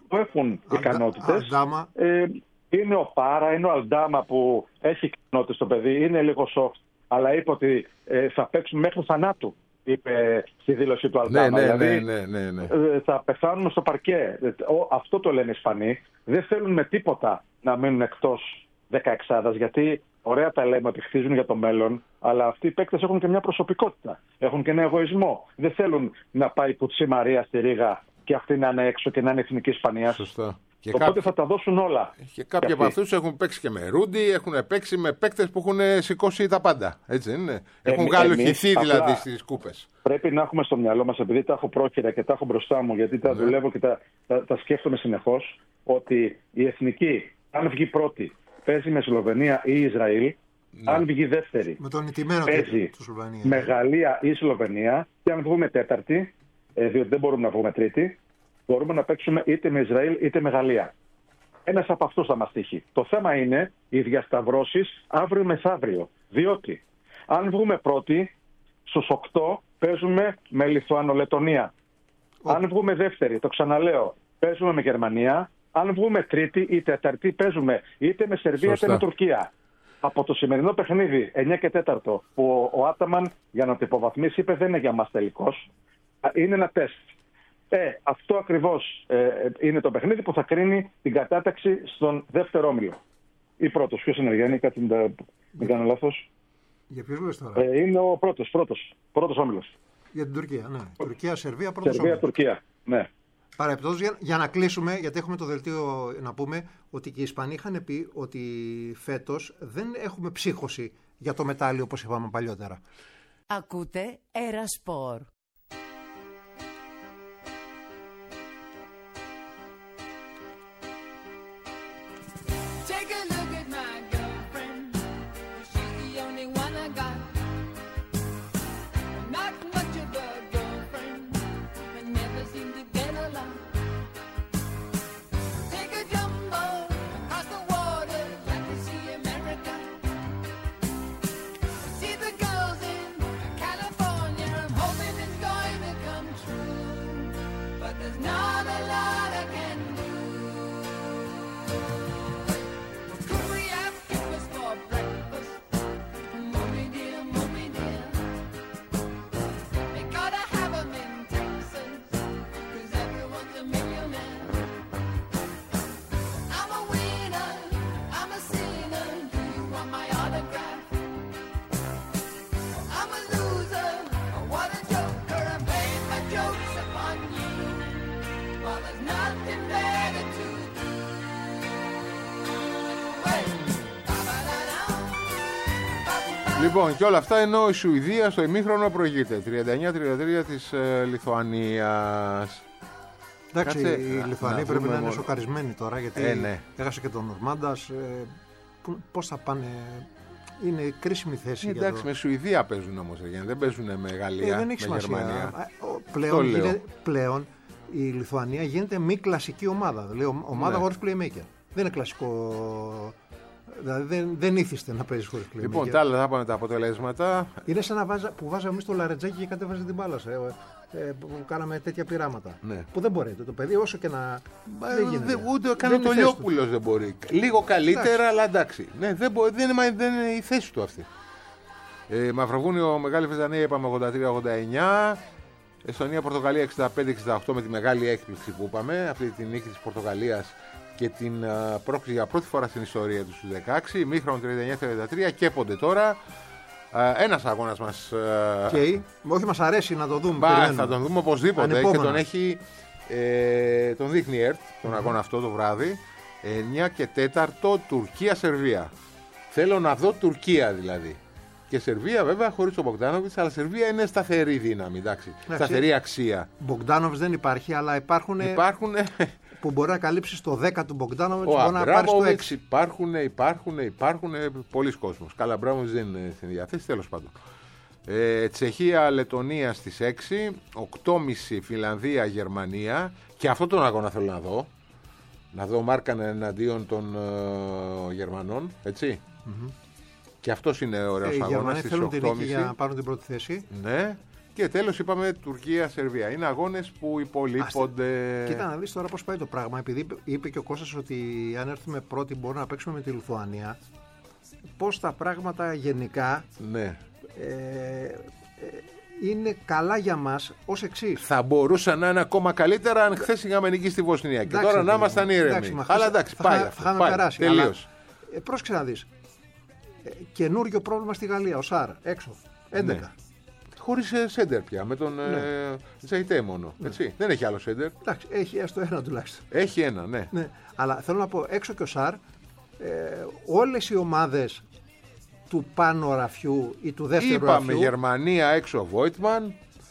που έχουν ικανότητες. Αλντάμα. Ε, είναι ο Πάρα, είναι ο Αλντάμα που έχει ικανότητες το παιδί, είναι λίγο soft, αλλά είπε ότι ε, θα παίξουμε μέχρι θανάτου, είπε στη δήλωση του Αλντάμα. Ναι, ναι, δηλαδή, ναι, ναι, ναι, ναι. Ε, θα πεθάνουμε στο παρκέ. Ε, ο, αυτό το λένε οι Ισπανοί. Δεν θέλουν με τίποτα να μείνουν εκτός δεκαεξάδας, γιατί ωραία τα λέμε ότι χτίζουν για το μέλλον, αλλά αυτοί οι παίκτες έχουν και μια προσωπικότητα. Έχουν και ένα εγωισμό. Δεν θέλουν να πάει η Κουτσή Μαρία στη Ρήγα και αυτή να είναι έξω και να είναι εθνική Ισπανία. Σωστά. Και Οπότε κάποιοι, θα τα δώσουν όλα. και κάποιοι από αυτούς έχουν παίξει και με Ρούντι, έχουν παίξει με παίκτες που έχουν σηκώσει τα πάντα. Έτσι δεν είναι. Έχουν γαλουχηθεί δηλαδή στις κούπες. Πρέπει να έχουμε στο μυαλό μας, επειδή τα έχω πρόχειρα και τα έχω μπροστά μου, γιατί τα ναι. δουλεύω και τα, τα, τα σκέφτομαι συνεχώς, ότι η εθνική, αν βγει πρώτη, παίζει με Σλοβενία ή Ισραήλ. Ναι. Αν βγει δεύτερη, με τον ηττημένο παίζει με Γαλλία ή Σλοβενία. Και αν βγούμε τέταρτη, ε, διότι δεν μπορούμε να βγούμε τρίτη, μπορούμε να παίξουμε είτε με Ισραήλ είτε με Γαλλία. Ένας από αυτούς θα μας τύχει. Το θέμα είναι οι διασταυρώσεις αύριο μεθαύριο. Διότι αν βγούμε πρώτη, στους οκτώ παίζουμε με Λιθουανο-Λετονία. Oh. Αν βγούμε δεύτερη, το ξαναλέω, παίζουμε με Γερμανία. Αν βγούμε τρίτη ή τέταρτη, παίζουμε είτε με Σερβία είτε με Τουρκία. Από το σημερινό παιχνίδι εννιά και τέσσερα που ο Άταμαν για να το υποβαθμίσει είπε δεν είναι για μας τελικός, είναι ένα τεστ. Ε, αυτό ακριβώς ε, είναι το παιχνίδι που θα κρίνει την κατάταξη στον δεύτερο όμιλο. Ή πρώτος. Ποιος είναι, Γιάννη, κάτι μην κάνω λάθος. Για ποιους λες τώρα? Ε, είναι ο πρώτος, πρώτος, πρώτος όμιλος. Για την Τουρκία, ναι. Τουρκία, Σερβία, πρώτος Σερβία, όμιλος. Τουρκία, ναι. Παρεπτόντως, για, για να κλείσουμε, γιατί έχουμε το δελτίο να πούμε ότι και οι Ισπανοί είχαν πει ότι φέτος δεν έχουμε ψύχωση για το μετάλλιο όπως είπαμε παλιότερα. Ακούτε Ερασπορ. Λοιπόν, και όλα αυτά ενώ η Σουηδία στο ημίχρονο προηγείται τριάντα εννιά τριάντα τρία της ε, Λιθουανίας. Εντάξει, Κάτσε, η Λιθουανία να πρέπει να είναι μόνο... σοκαρισμένη τώρα, γιατί ε, ναι. έχασε και τον Νορμάντας. Ε, πώς θα πάνε, είναι κρίσιμη θέση. Εντάξει, για το... με Σουηδία παίζουν όμως, δεν παίζουν με Γαλλία, ε, δεν έχει με σημασία. Γερμανία. Πλέον, είναι, πλέον η Λιθουανία γίνεται μη κλασική ομάδα, δηλαδή ομάδα ναι. χωρίς playmaker. Δεν είναι κλασικό. Δηλαδή δεν, δεν ήθιστε να παίζει χωρίς playmaker. Λοιπόν, τα άλλα θα πάμε τα αποτελέσματα. Είναι σαν να βάζα, που βάζαμε εμείς το Λαρετζάκι και κατέβαζε την μπάλα. Ε, ε, που κάναμε τέτοια πειράματα. Ναι. Που δεν μπορείτε. Το παιδί όσο και να. Μα, δεν γίνεται. Δε, ούτε καν ο Λιόπουλος δεν μπορεί. Λίγο καλύτερα, εντάξει. Αλλά εντάξει. Ναι, δεν, μπο, δεν, είναι, δεν είναι η θέση του αυτή. Ε, Μαυροβούνιο, Μεγάλη Βρετανία είπαμε ογδόντα τρία ογδόντα εννιά. Εστονία, Πορτογαλία εξήντα πέντε εξήντα οκτώ με τη μεγάλη έκπληξη που είπαμε. Αυτή τη νίκη της Πορτογαλίας και την uh, πρόκληση για πρώτη φορά στην ιστορία του στους δεκαέξι. Μήχρονο τριάντα εννιά τριάντα τρία. Κέπονται τώρα. Uh, ένας αγώνας μας. Uh, okay. Όχι, μας αρέσει να το δούμε. Μπα, θα τον δούμε οπωσδήποτε. Και τον έχει. Ε, τον δείχνει η ΕΡΤ τον mm-hmm. αγώνα αυτό το βράδυ. εννιά και τέσσερα Τουρκία-Σερβία. Θέλω να δω Τουρκία δηλαδή. Και Σερβία βέβαια χωρίς τον Μπογκντάνοβιτς, αλλά Σερβία είναι σταθερή δύναμη. Εντάξει. Σταθερή αξία. Μπογκντάνοβιτς δεν υπάρχει, αλλά υπάρχουν. Υπάρχουν που μπορεί να καλύψει το δέκα του Μπογκντάνοβιτς, μπορεί να πάρει στο έξι. Υπάρχουν, υπάρχουν, υπάρχουν πολλοί κόσμος. Καλά, Μπράμοβιτς δεν είναι στην διαθέση, τέλος πάντων. Ε, Τσεχία, Λετονία στις έξι, οκτώ και μισή Φιλανδία, Γερμανία. Και αυτό τον αγώνα θέλω να δω. Να δω Μάρκανε εναντίον των uh, Γερμανών, έτσι. Mm-hmm. Και αυτός είναι ωραίος ε, αγώνας στις οκτώ και μισή. Για να πάρουν την πρώτη θέση. Ναι. Και τέλος είπαμε Τουρκία-Σερβία. Είναι αγώνες που υπολείπονται. Κοίτα να δεις τώρα πώς πάει το πράγμα. Επειδή είπε, είπε και ο Κώστας ότι αν έρθουμε πρώτοι μπορούμε να παίξουμε με τη Λιθουανία. Πώς τα πράγματα γενικά Ναι. ε, ε, είναι καλά για μας ως εξής. Θα μπορούσαν να είναι ακόμα καλύτερα αν χθες είχαμε νικήσει στη Βοσνία. Και Εντάξει, τώρα να εντάξει, ήμασταν ήρεμοι. εντάξει, μα Αλλά χθες εντάξει, θα πάει είχα- αυτό. θα είχαμε Πάει. περάσει, Τελείως. Ε, πρόσεξε να δεις. Ε, καινούριο πρόβλημα στη Γαλλία, ο Σάρ, έξω. έντεκα. Ναι. Χωρίς ε, σέντερ πια, με τον Ναι. ε, Τζαϊτέ μόνο. Έτσι. Δεν έχει άλλο σέντερ. Εντάξει, έχει έστω ένα τουλάχιστον. Έχει ένα, ναι. Ναι. Αλλά θέλω να πω, έξω και ο Σάρ, ε, όλες οι ομάδες του πάνω ραφιού ή του δεύτερου Είπαμε ραφιού. Γερμανία έξω ο Βόιτμαν.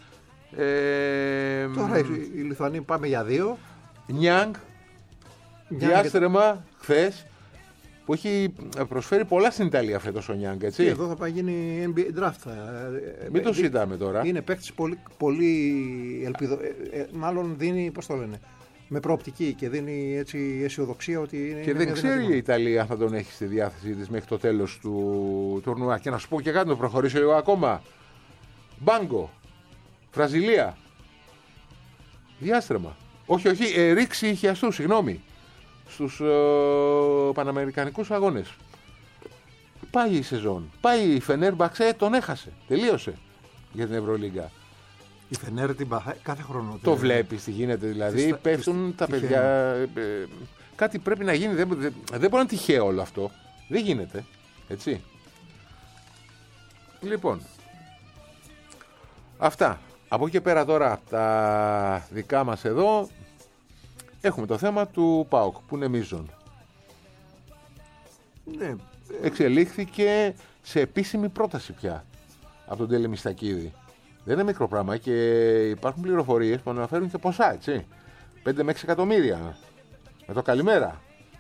Ε, Τώρα οι, οι Λιθουανοί πάμε για δύο. Νιάνγκ. Νιάνγκ Διάστρεμα χθες που έχει προσφέρει πολλά στην Ιταλία φέτος ο Νιάνγκ, έτσι. Και εδώ θα πάει γίνει εν μπι έι draft. Ε, Μην το ε, συζητάμε τώρα. Είναι παίκτης πολύ, πολύ ελπιδο... ε, ε, μάλλον δίνει, πώς το λένε, με προοπτική και δίνει έτσι αισιοδοξία ότι είναι. Και είναι δεν μια ξέρει δυνατή η Ιταλία αν θα τον έχει στη διάθεσή της μέχρι το τέλος του τουρνουά. Και να σου πω και κάτι, να προχωρήσω λίγο ακόμα. Μπάγκο. Βραζιλία. Διάστρεμα. Όχι, όχι, ε, ρήξη ηχιαστού, συγγνώμη. Στους ε, Παναμερικανικούς αγώνες. Πάει η σεζόν. Πάει η Φενέρμπαξε, τον έχασε. Τελείωσε για την Ευρωλίγκα. Η Φενέρ την παθάει κάθε χρόνο. Το βλέπεις τι γίνεται δηλαδή. Τις- Πέφτουν τις- τα τυχαίο. παιδιά. ε, ε, κάτι πρέπει να γίνει. Δεν, δεν, δεν μπορεί να είναι τυχαίο όλο αυτό. Δεν γίνεται. Έτσι. Λοιπόν. Αυτά. Από εκεί και πέρα τώρα τα δικά μας εδώ έχουμε το θέμα του ΠΑΟΚ που είναι μείζον. Ναι, Εξελίχθηκε σε επίσημη πρόταση πια από τον Τέλη Μιστακίδη. Δεν είναι μικρό πράγμα και υπάρχουν πληροφορίες που αναφέρουν και ποσά, έτσι. πέντε με έξι εκατομμύρια. Με το καλημέρα.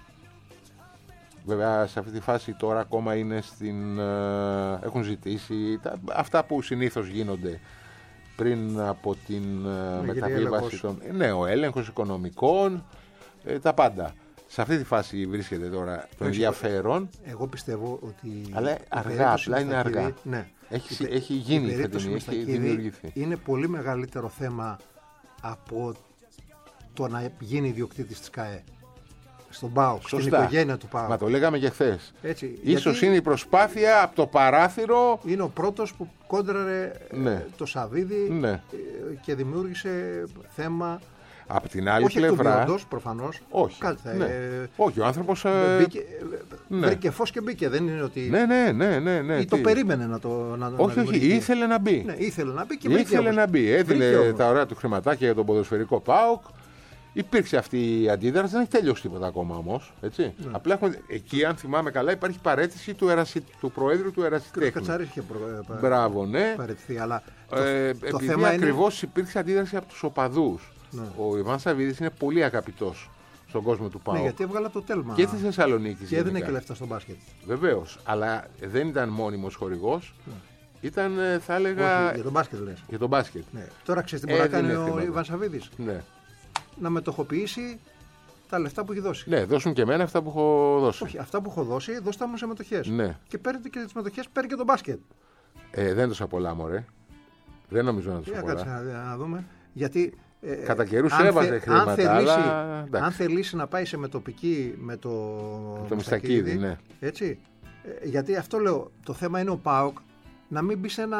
Βέβαια σε αυτή τη φάση τώρα ακόμα είναι στην... ε, έχουν ζητήσει τα, αυτά που συνήθως γίνονται πριν από την ε, μεταβίβαση έλεγχος. των... ε, Ναι, ο έλεγχος οικονομικών, ε, τα πάντα. Σε αυτή τη φάση βρίσκεται τώρα το Όχι, ενδιαφέρον. εγώ πιστεύω ότι. Αλλά η αργά, περίπτωση απλά είναι Μιστακίδη- αργά. Ναι. Έχει, Η πε- έχει γίνει η η περίπτωση φετινή, έχει Μιστακίδη δημιουργηθεί. είναι πολύ μεγαλύτερο θέμα από το να γίνει ιδιοκτήτης της ΚΑΕ. Στον ΠΑΟΚ, στην Σωστά. οικογένεια του ΠΑΟΚ. Μα το λέγαμε και χθες. Έτσι, Ίσως γιατί είναι η προσπάθεια από το παράθυρο. είναι ο πρώτος που κόντραρε ε, Ναι. το Σαββίδι Ναι. ε, και δημιούργησε θέμα. Από την άλλη Όχι εκ του πλευρά. μειόντος, προφανώς. Όχι. Κάτι θα- Ναι. ε, Όχι, ο άνθρωπος. ε, μπήκε, ε, ναι. βρήκε φως και μπήκε. Δεν είναι ότι. Ναι, ναι, ναι, ναι, ναι. Ή το τι. περίμενε να το να, να Όχι, όχι, δημιουργηθεί. ήθελε να μπει. Ναι, ήθελε να μπει και βρήκε Ήθελε όμως. να μπει. Βρήκε Έδινε όμως. τα ωραία του χρηματάκια για τον ποδοσφαιρικό ΠΑΟΚ. Υπήρξε αυτή η αντίδραση, δεν έχει τελειώσει τίποτα ακόμα όμως. Έτσι. Ναι. Απλά έχουμε, εκεί, αν θυμάμαι καλά, υπάρχει παρέτηση του, ερασι, του Προέδρου του Ερασιτέχνη. Κατσάρης είχε προ... πα- Μπράβο, ναι. παραιτηθεί, αλλά το, Ε, το επειδή θέμα είναι. ακριβώς υπήρξε αντίδραση από τους οπαδούς. Ναι. Ο Ιβάν Σαββίδης είναι πολύ αγαπητός στον κόσμο του ΠΑΟΚ. Ναι, γιατί έβγαλε το τέλμα. Και τη Θεσσαλονίκη. Και έδινε και λεφτά στο μπάσκετ. Βεβαίως. Αλλά δεν ήταν μόνιμος χορηγός. Ήταν, ε, θα έλεγα, Όχι, για τον μπάσκετ λες. για τον μπάσκετ. Ναι. Τώρα ξέρεις τι μπορεί να Έδινε κάνει ο χρήματα. Ιβάν Σαββίδης. Ναι. Να μετοχοποιήσει τα λεφτά που έχει δώσει. Ναι, δώσουν και εμένα αυτά που έχω δώσει. Όχι, αυτά που έχω δώσει, δώσ' τα μου σε μετοχές. Ναι. Και παίρνετε και τις μετοχές, παίρνει και τον μπάσκετ. Ε, δεν τόσα πολλά, μωρέ. Δεν νομίζω να Για τόσα κάτσε πολλά. να, να δούμε. Γιατί. Ε, Κατά καιρούς αν έβαζε θε- χρήματα, αν θελήσει, αλλά, εντάξει. αν θελήσει να πάει σε μετοπική με το, το Μιστακίδη, ναι. Έτσι. Ε, γιατί αυτό λέω, το θέμα είναι ο ΠΑΟΚ να μην μπει σε ένα.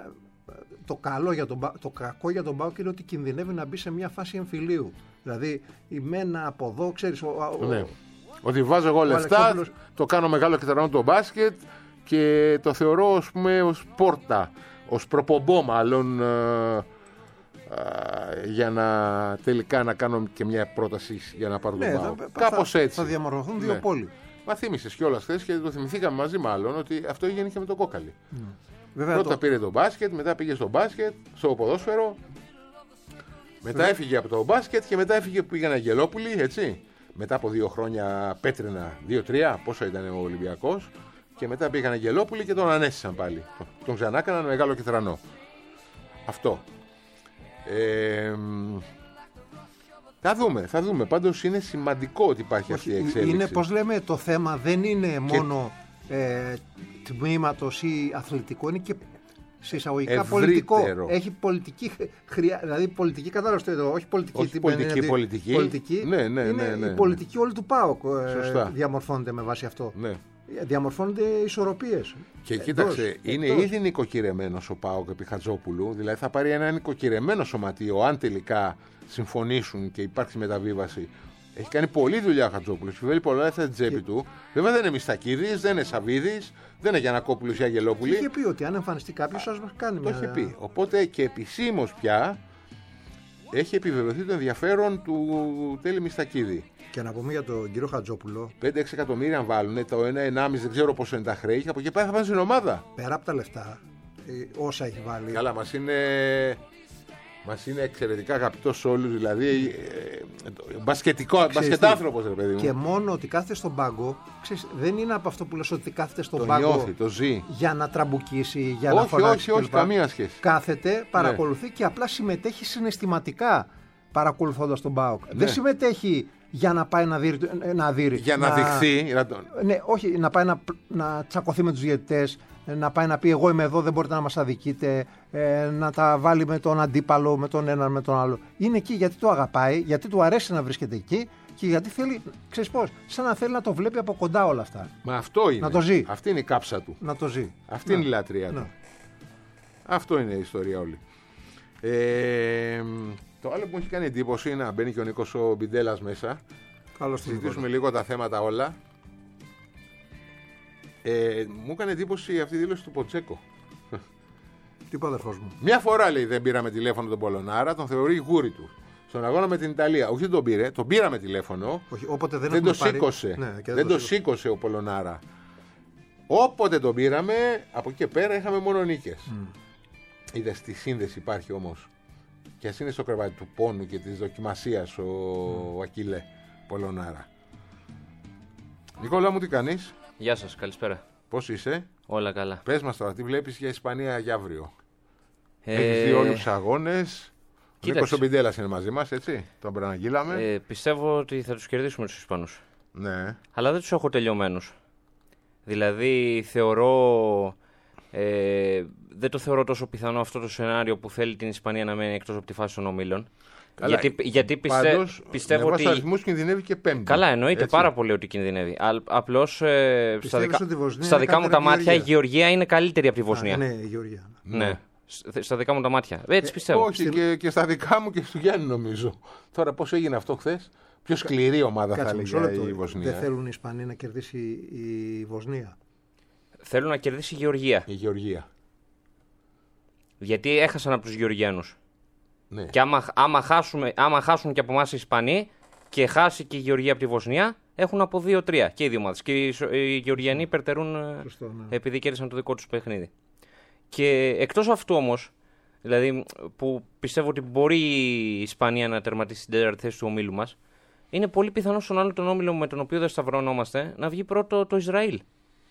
Το, καλό για τον, Πα- το κακό για τον ΠΑΟΚ είναι ότι κινδυνεύει να μπει σε μια φάση εμφυλίου. Δηλαδή, η μένα από εδώ, ξέρεις, ο, ο, Ναι. Ότι βάζω εγώ λεφτά, Αλεξόπουλος- το κάνω μεγάλο και τερανό το μπάσκετ και το θεωρώ, ας πούμε, ως πόρτα, ως προπομπό μάλλον, ε, ε, για να τελικά να κάνω και μια πρόταση για να πάρω ναι, τον θα, ΠΑΟΚ. θα- Κάπως έτσι. θα διαμορφωθούν δύο Ναι. πόλοι. Μα θύμισες κιόλας χθες και το θυμηθήκαμε μαζί μάλλον ότι αυτό έγινε και με το Κόκαλη. Βέβαια, Πρώτα το, πήρε το μπάσκετ, μετά πήγε στο μπάσκετ, στο ποδόσφαιρο. Μετά έφυγε από το μπάσκετ και μετά έφυγε που πήγαν Αγγελόπουλοι, έτσι. Μετά από δύο χρόνια πέτρινα, δύο-τρία, πόσο ήταν ο Ολυμπιακός. Και μετά πήγαν Αγγελόπουλοι και τον ανέστησαν πάλι. Τον ξανά έκαναν μεγάλο και θρανό. Αυτό. Ε, μ, θα δούμε, θα δούμε. Πάντως είναι σημαντικό ότι υπάρχει αυτή η όχι, εξέλιξη. είναι, πώς λέμε, το θέμα δεν είναι μόνο ε, τμήματος ή αθλητικό, είναι και σε εισαγωγικά Ευρύτερο. πολιτικό. Έχει πολιτική χρειά, δηλαδή πολιτική κατάλαβε το, όχι πολιτική. Όχι πολιτική, είναι, πολιτική. πολιτική. Ναι, ναι, είναι ναι, ναι, η πολιτική όλη του ΠΑΟΚ Σωστά. ε, διαμορφώνεται με βάση αυτό. Ναι. Διαμορφώνονται ισορροπίες. Και Εντός, κοίταξε, είναι εκτός. ήδη νοικοκυρεμένος ο ΠΑΟΚ επί Χατζόπουλου, δηλαδή θα πάρει ένα νοικοκυρεμένο σωματείο, αν τελικά συμφωνήσουν και υπάρξει μεταβίβαση. Έχει κάνει πολλή δουλειά ο Χατζόπουλος, επιβάλλει πολλά στην τσέπη και... του. Βέβαια δεν είναι Μιστακίδης, δεν είναι Σαββίδης, δεν είναι Γιαννακόπουλος ή Αγγελόπουλη. Είχε πει ότι αν εμφανιστεί κάποιος σας κάνει το μια... είχε πει. Οπότε και επισήμως πια έχει επιβεβαιωθεί το ενδιαφέρον του Τέλη Μιστακίδη. Και να πούμε για τον κύριο Χατζόπουλο. πέντε έξι εκατομμύρια αν βάλουν, το ένα ενάμιση δεν ξέρω πόσο είναι τα χρέη, και από εκεί πέρα θα πάνε στην ομάδα. Πέρα από τα λεφτά, όσα έχει βάλει. Καλά, μας είναι, μας είναι εξαιρετικά αγαπητός όλους, δηλαδή ε, μπασκετικό, μπασκετάνθρωπος, ρε παιδί μου. Και μόνο ότι κάθεται στον πάγκο, ξέρεις, δεν είναι από αυτό που λες ότι κάθεται στον το πάγκο νιώθει, το ζει. για να τραμπουκίσει, για όχι, να φωνάξει. Όχι, όχι, καμία σχέση. Κάθεται, παρακολουθεί ναι. και απλά συμμετέχει συναισθηματικά παρακολουθώντας τον ΠΑΟΚ. Ναι. Δεν συμμετέχει για να πάει να δει. Να δει για να, να δειχθεί. Να... Ναι, όχι, να πάει να, να τσακωθεί με τους διαιτητές, να πάει να πει εγώ είμαι εδώ, δεν μπορείτε να μας αδικείτε, ε, να τα βάλει με τον αντίπαλο, με τον έναν, με τον άλλο. Είναι εκεί γιατί το αγαπάει, γιατί του αρέσει να βρίσκεται εκεί και γιατί θέλει, ξέρεις πώς, σαν να θέλει να το βλέπει από κοντά όλα αυτά. Μα αυτό είναι. Να το ζει. Αυτή είναι η κάψα του. Να το ζει. Αυτή να. είναι η λατρεία του. Αυτό είναι η ιστορία όλη. Ε, το άλλο που μου έχει κάνει εντύπωση είναι να μπαίνει και ο Νίκος ο Μπιντέλας μέσα. Καλώς συζητήσουμε λίγο τα θέματα όλα. Ε, μου έκανε εντύπωση αυτή η δήλωση του Ποτσέκο. Τι είπε ο αδερφός μου. Μια φορά λέει δεν πήραμε τηλέφωνο τον Πολωνάρα, τον θεωρεί γούρι του. Στον αγώνα με την Ιταλία. Όχι δεν τον πήρε, τον πήραμε τηλέφωνο. Όχι, όποτε δεν δεν το πάρει... σήκωσε. Ναι, δεν, δεν το το σήκωσε ο Πολωνάρα. Όποτε τον πήραμε, από εκεί και πέρα είχαμε μόνο νίκες. Mm. Είδες τι σύνδεση υπάρχει όμως. Και ας είναι στο κρεβάτι του πόνου και της δοκιμασίας ο, mm. ο Ακίλε Πολωνάρα. Νικόλα μου, τι κάνεις? Γεια σας, καλησπέρα. Πώς είσαι? Όλα καλά. Πες μας τώρα, τι βλέπεις για Ισπανία για αύριο? Ε... Έχεις δει όλους τους αγώνες. Ο Νίκος ο Μπιντέλας είναι μαζί μας, έτσι. Τον προαναγγείλαμε. Ε, πιστεύω ότι θα τους κερδίσουμε τους Ισπανούς. Ναι. Αλλά δεν τους έχω τελειωμένους. Δηλαδή θεωρώ... Ε, δεν το θεωρώ τόσο πιθανό αυτό το σενάριο που θέλει την Ισπανία να μένει εκτός από τη φάση των ομίλων. Καλά, γιατί γιατί πιστε... πάντως, πιστεύω με ότι. Με αριθμούς κινδυνεύει και πέμπτη. Καλά, εννοείται έτσι. Πάρα πολύ ότι κινδυνεύει. Απλώς ε, στα δικά, Βοσνία στα δικά μου τα μάτια Γεωργία. η Γεωργία είναι καλύτερη από τη Βοσνία. Α, ναι, η Γεωργία. Ναι. ναι. Στα δικά μου τα μάτια. Έτσι πιστεύω. Ε, όχι, Στην... και, και στα δικά μου και στο Γιάννη νομίζω. Τώρα πώς έγινε αυτό χθες? Πιο σκληρή ομάδα θα έλεγε η Βοσνία. Δεν θέλουν οι Ισπανοί να κερδίσει η Βοσνία. Θέλουν να κερδίσει η Γεωργία. Η Γεωργία. Γιατί έχασαν από τους Γεωργιάνους. Ναι. Και άμα, άμα, χάσουμε, άμα χάσουν και από εμάς οι Ισπανοί και χάσει και η Γεωργία από τη Βοσνία, έχουν από δύο τρία και οι δύο ομάδες. Και οι, οι Γεωργιανοί υπερτερούν Σωστό, ναι. επειδή κέρδισαν το δικό τους παιχνίδι. Και εκτός αυτού όμως, δηλαδή που πιστεύω ότι μπορεί η Ισπανία να τερματίσει την τέταρτη θέση του ομίλου μας, είναι πολύ πιθανό στον άλλο τον όμιλο με τον οποίο δεν σταυρωνόμαστε να βγει πρώτο το Ισραήλ.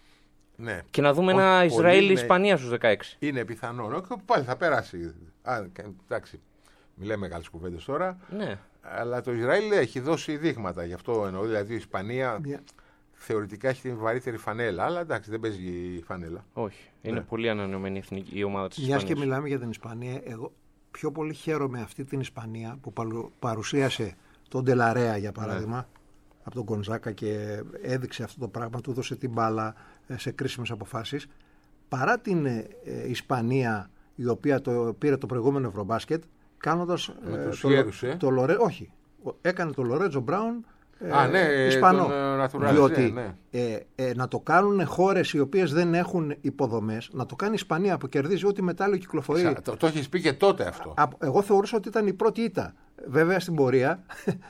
Ναι. Και να δούμε Όχι, ένα Ισραήλ-Ισπανία είναι... στους δεκαέξι. Είναι πιθανό. Πάλι θα περάσει. Α, εντάξει. Μιλάμε μεγάλες κουβέντες τώρα. Ναι. Αλλά το Ισραήλ έχει δώσει δείγματα. Γι' αυτό εννοώ. Δηλαδή η Ισπανία yeah. θεωρητικά έχει την βαρύτερη φανέλα. Αλλά εντάξει, δεν παίζει η φανέλα. Όχι. Είναι ναι. πολύ ανανεωμένη η ομάδα της Ισπανίας. Μιας και μιλάμε για την Ισπανία, εγώ πιο πολύ χαίρομαι αυτή την Ισπανία που παρουσίασε τον Ντελαρέα για παράδειγμα. Ναι. Από τον Γκονζάκα και έδειξε αυτό το πράγμα, του έδωσε την μπάλα σε κρίσιμες αποφάσεις, παρά την ε, Ισπανία η οποία το, πήρε το προηγούμενο Ευρωμπάσκετ κάνοντας ε, το, γέρους, ε? το Λορέ, όχι, έκανε το Λορέτζο Μπράουν ε, Α, ναι, Ισπανό. Τον, ε, διότι ναι. ε, ε, να το κάνουν χώρες οι οποίες δεν έχουν υποδομές, να το κάνει η Ισπανία που κερδίζει ό,τι μετάλλιο κυκλοφορεί. Σα, το το έχεις πει και τότε αυτό. Α, εγώ θεωρούσα ότι ήταν η πρώτη ήττα. Βέβαια στην πορεία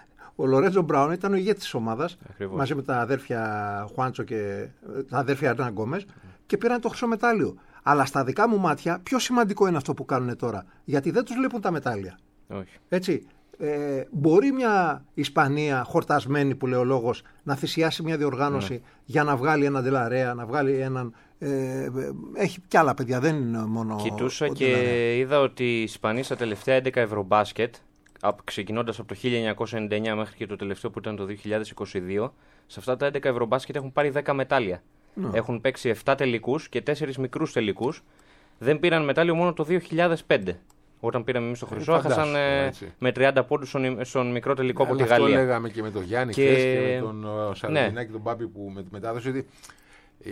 ο Λορέτζο Μπράουν ήταν ο ηγέτης της ομάδας μαζί με τα αδέρφια Χουάντσο και τα αδέρφια Αρνά Γκόμες και πήραν το χρυσό μετάλλιο. Αλλά στα δικά μου μάτια πιο σημαντικό είναι αυτό που κάνουν τώρα. Γιατί δεν τους λείπουν τα μετάλλια. Όχι. Έτσι. Ε, μπορεί μια Ισπανία χορτασμένη που λέει ο λόγος να θυσιάσει μια διοργάνωση ναι. για να βγάλει έναν Ντελαρέα, να βγάλει έναν. Ε, έχει κι άλλα παιδιά, δεν είναι μόνο. Κοιτούσα και Ντελαρέα. Είδα ότι οι Ισπανοί στα τελευταία έντεκα Ευρωμπάσκετ, ξεκινώντας από το χίλια εννιακόσια ενενήντα εννιά μέχρι και το τελευταίο που ήταν το δύο χιλιάδες είκοσι δύο, σε αυτά τα έντεκα Ευρωμπάσκετ έχουν πάρει δέκα μετάλλια. Ναι. Έχουν παίξει επτά τελικούς και τέσσερις μικρούς τελικούς. δεν πήραν μετάλλιο μόνο το δύο χιλιάδες πέντε. Όταν πήραμε εμείς το χρυσό, έχασαν ε, με τριάντα πόντους στον, στον μικρό τελικό από ναι, τη Γαλλία. Αυτό λέγαμε και με τον Γιάννη και... χθες και με τον Σαρδινάκη ναι. και τον Πάπη που με τη μετάδοση. Ότι, ε,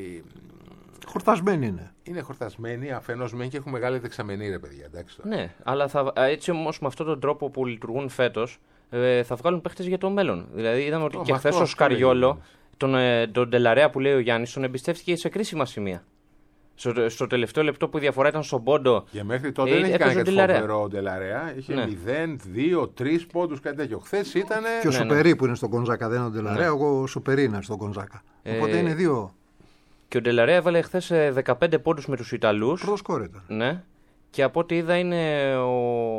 χορτασμένοι είναι. Είναι χορτασμένοι, αφενός μεν και έχουν μεγάλη δεξαμενή, ρε παιδιά. Εντάξει, ναι, αλλά θα, έτσι όμως με αυτόν τον τρόπο που λειτουργούν φέτος ε, θα βγάλουν παίχτες για το μέλλον. Δηλαδή είδαμε ότι oh, και χθες ο Σκαριόλο, τον, ε, τον Ντελαρέα που λέει ο Γιάννης, τον εμπιστεύτηκε σε κρίσιμα σημεία. Στο, στο τελευταίο λεπτό που η διαφορά ήταν στον πόντο. Και μέχρι τότε ε, δεν είχε κάνει κάτι φοβερό ο Ντελαρέα. Είχε ναι. μηδέν, δύο, τρία πόντους, κάτι τέτοιο. Χθες ήταν. Και ο ναι, Σουπερί ναι. που είναι στον Γκονζάκα, δεν είναι ο Ντελαρέα. Ναι. Εγώ ο Σουπερί είναι στον Γκονζάκα. Ε, Οπότε είναι δύο. Και ο Ντελαρέα έβαλε χθες δεκαπέντε πόντους με τους Ιταλούς. Πρώτο σκόρ ήταν. Ναι. Και από ό,τι είδα είναι ο...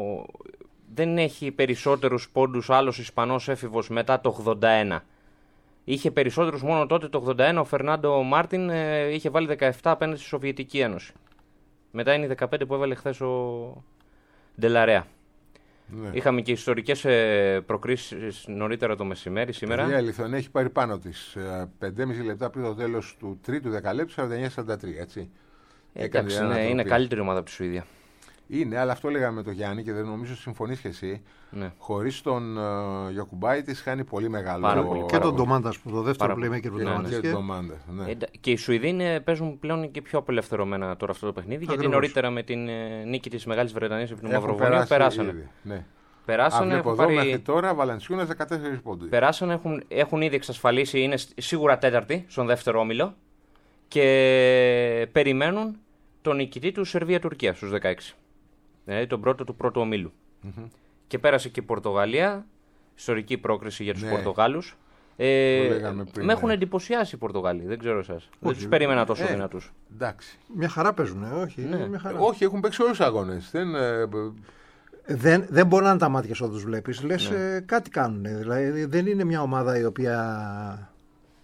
δεν έχει περισσότερους πόντους άλλος Ισπανός έφηβος μετά το ογδόντα ένα. Είχε περισσότερους μόνο τότε το ογδόντα ένα. Ο Φερνάντο Μάρτιν ε, είχε βάλει δεκαεπτά απέναντι στη Σοβιετική Ένωση. Μετά είναι οι δεκαπέντε που έβαλε χθες ο Ντελαρέα. Ναι. Είχαμε και ιστορικές ε, προκρίσεις νωρίτερα το μεσημέρι σήμερα. Η Λιθουανία έχει πάρει πάνω της ε, πέντε και μισό λεπτά πριν το τέλος του τρίτου δεκαλέπτου, σαράντα εννιά σαράντα τρία. Έτσι. Ε, εντάξει, ναι, είναι καλύτερη ομάδα από τη Σουηδία. Είναι, αλλά αυτό λέγαμε με τον Γιάννη και δεν νομίζω συμφωνείς και εσύ. Ναι. Χωρίς τον uh, Γιακουμπάη της χάνει πολύ μεγάλο. Πάρα πολύ, και τον Ντομάντας που το δεύτερο playmaker του Ντομάντας. Ναι, ναι. Και οι Σουηδοί παίζουν πλέον και πιο απελευθερωμένα τώρα αυτό το παιχνίδι. Ακριβώς. Γιατί νωρίτερα με την ε, νίκη της Μεγάλης Βρετανίας επί του Μαυροβουνίου περάσανε. Ναι. Περάσανε, από εδώ πάρει... μέχρι τώρα Βαλανσιούνας δεκατέσσερις πόντους. Περάσανε, έχουν, έχουν ήδη εξασφαλίσει, είναι σίγουρα τέταρτη στον δεύτερο όμιλο και περιμένουν τον νικητή του Σερβία-Τουρκία στους δεκαέξι. Δηλαδή τον πρώτο του πρώτου ομίλου. Mm-hmm. Και πέρασε και η Πορτογαλία, ιστορική πρόκριση για τους ναι. Πορτογάλους. Ε, πριν, με έχουν ναι. εντυπωσιάσει οι Πορτογάλοι, δεν ξέρω εσάς. Δεν τους περίμενα τόσο ε, δυνατούς. Εντάξει. Μια χαρά παίζουν, όχι. Ναι. Μια χαρά. Όχι, έχουν παίξει όλους τους αγώνες. Δεν, ε... δεν, δεν μπορεί να είναι τα μάτια σου όταν τους βλέπεις. Λες ναι. ε, κάτι κάνουν. Δηλαδή δεν είναι μια ομάδα η οποία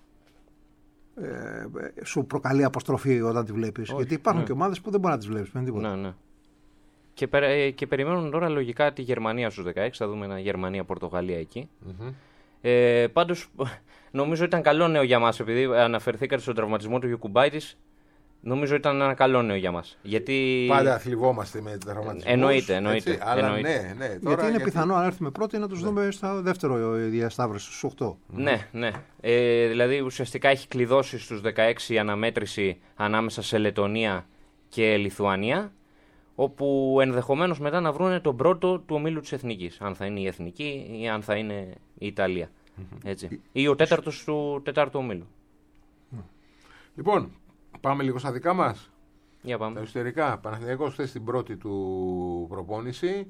ε, σου προκαλεί αποστροφή όταν τη βλέπεις. Όχι, γιατί υπάρχουν ναι. και ομάδες που δεν μπορεί να τις βλέπεις με τίποτα. Ναι, ναι. Και, περι, και περιμένουν τώρα λογικά τη Γερμανία στους δεκαέξι. Θα δούμε ένα Γερμανία-Πορτογαλία εκεί. Mm-hmm. Ε, πάντως νομίζω ήταν καλό νέο για μας, επειδή αναφερθήκατε στον τραυματισμό του Γιακουμπάιτης. Νομίζω ήταν ένα καλό νέο για μας. Γιατί... Πάντα θλιβόμαστε με τραυματισμούς. Εννοείται, εννοείται. Έτσι, αλλά εννοείται. Ναι, ναι, τώρα, γιατί είναι γιατί... πιθανό αν έρθουμε πρώτοι να τους ναι. δούμε στο δεύτερο διασταύρωση, στους οκτώ. Ναι, ναι. Ε, δηλαδή ουσιαστικά έχει κλειδώσει στους δεκαέξι η αναμέτρηση ανάμεσα σε Λετονία και Λιθουανία, όπου ενδεχομένως μετά να βρουν τον πρώτο του ομίλου της Εθνικής. Αν θα είναι η Εθνική ή αν θα είναι η Ιταλία. Mm-hmm. Έτσι. Ή ο τέταρτος του τετάρτου ομίλου. Mm. Λοιπόν, πάμε λίγο στα δικά μας. Για πάμε. Τα εσωτερικά. Παναθηναϊκός χθες στην πρώτη του προπόνηση.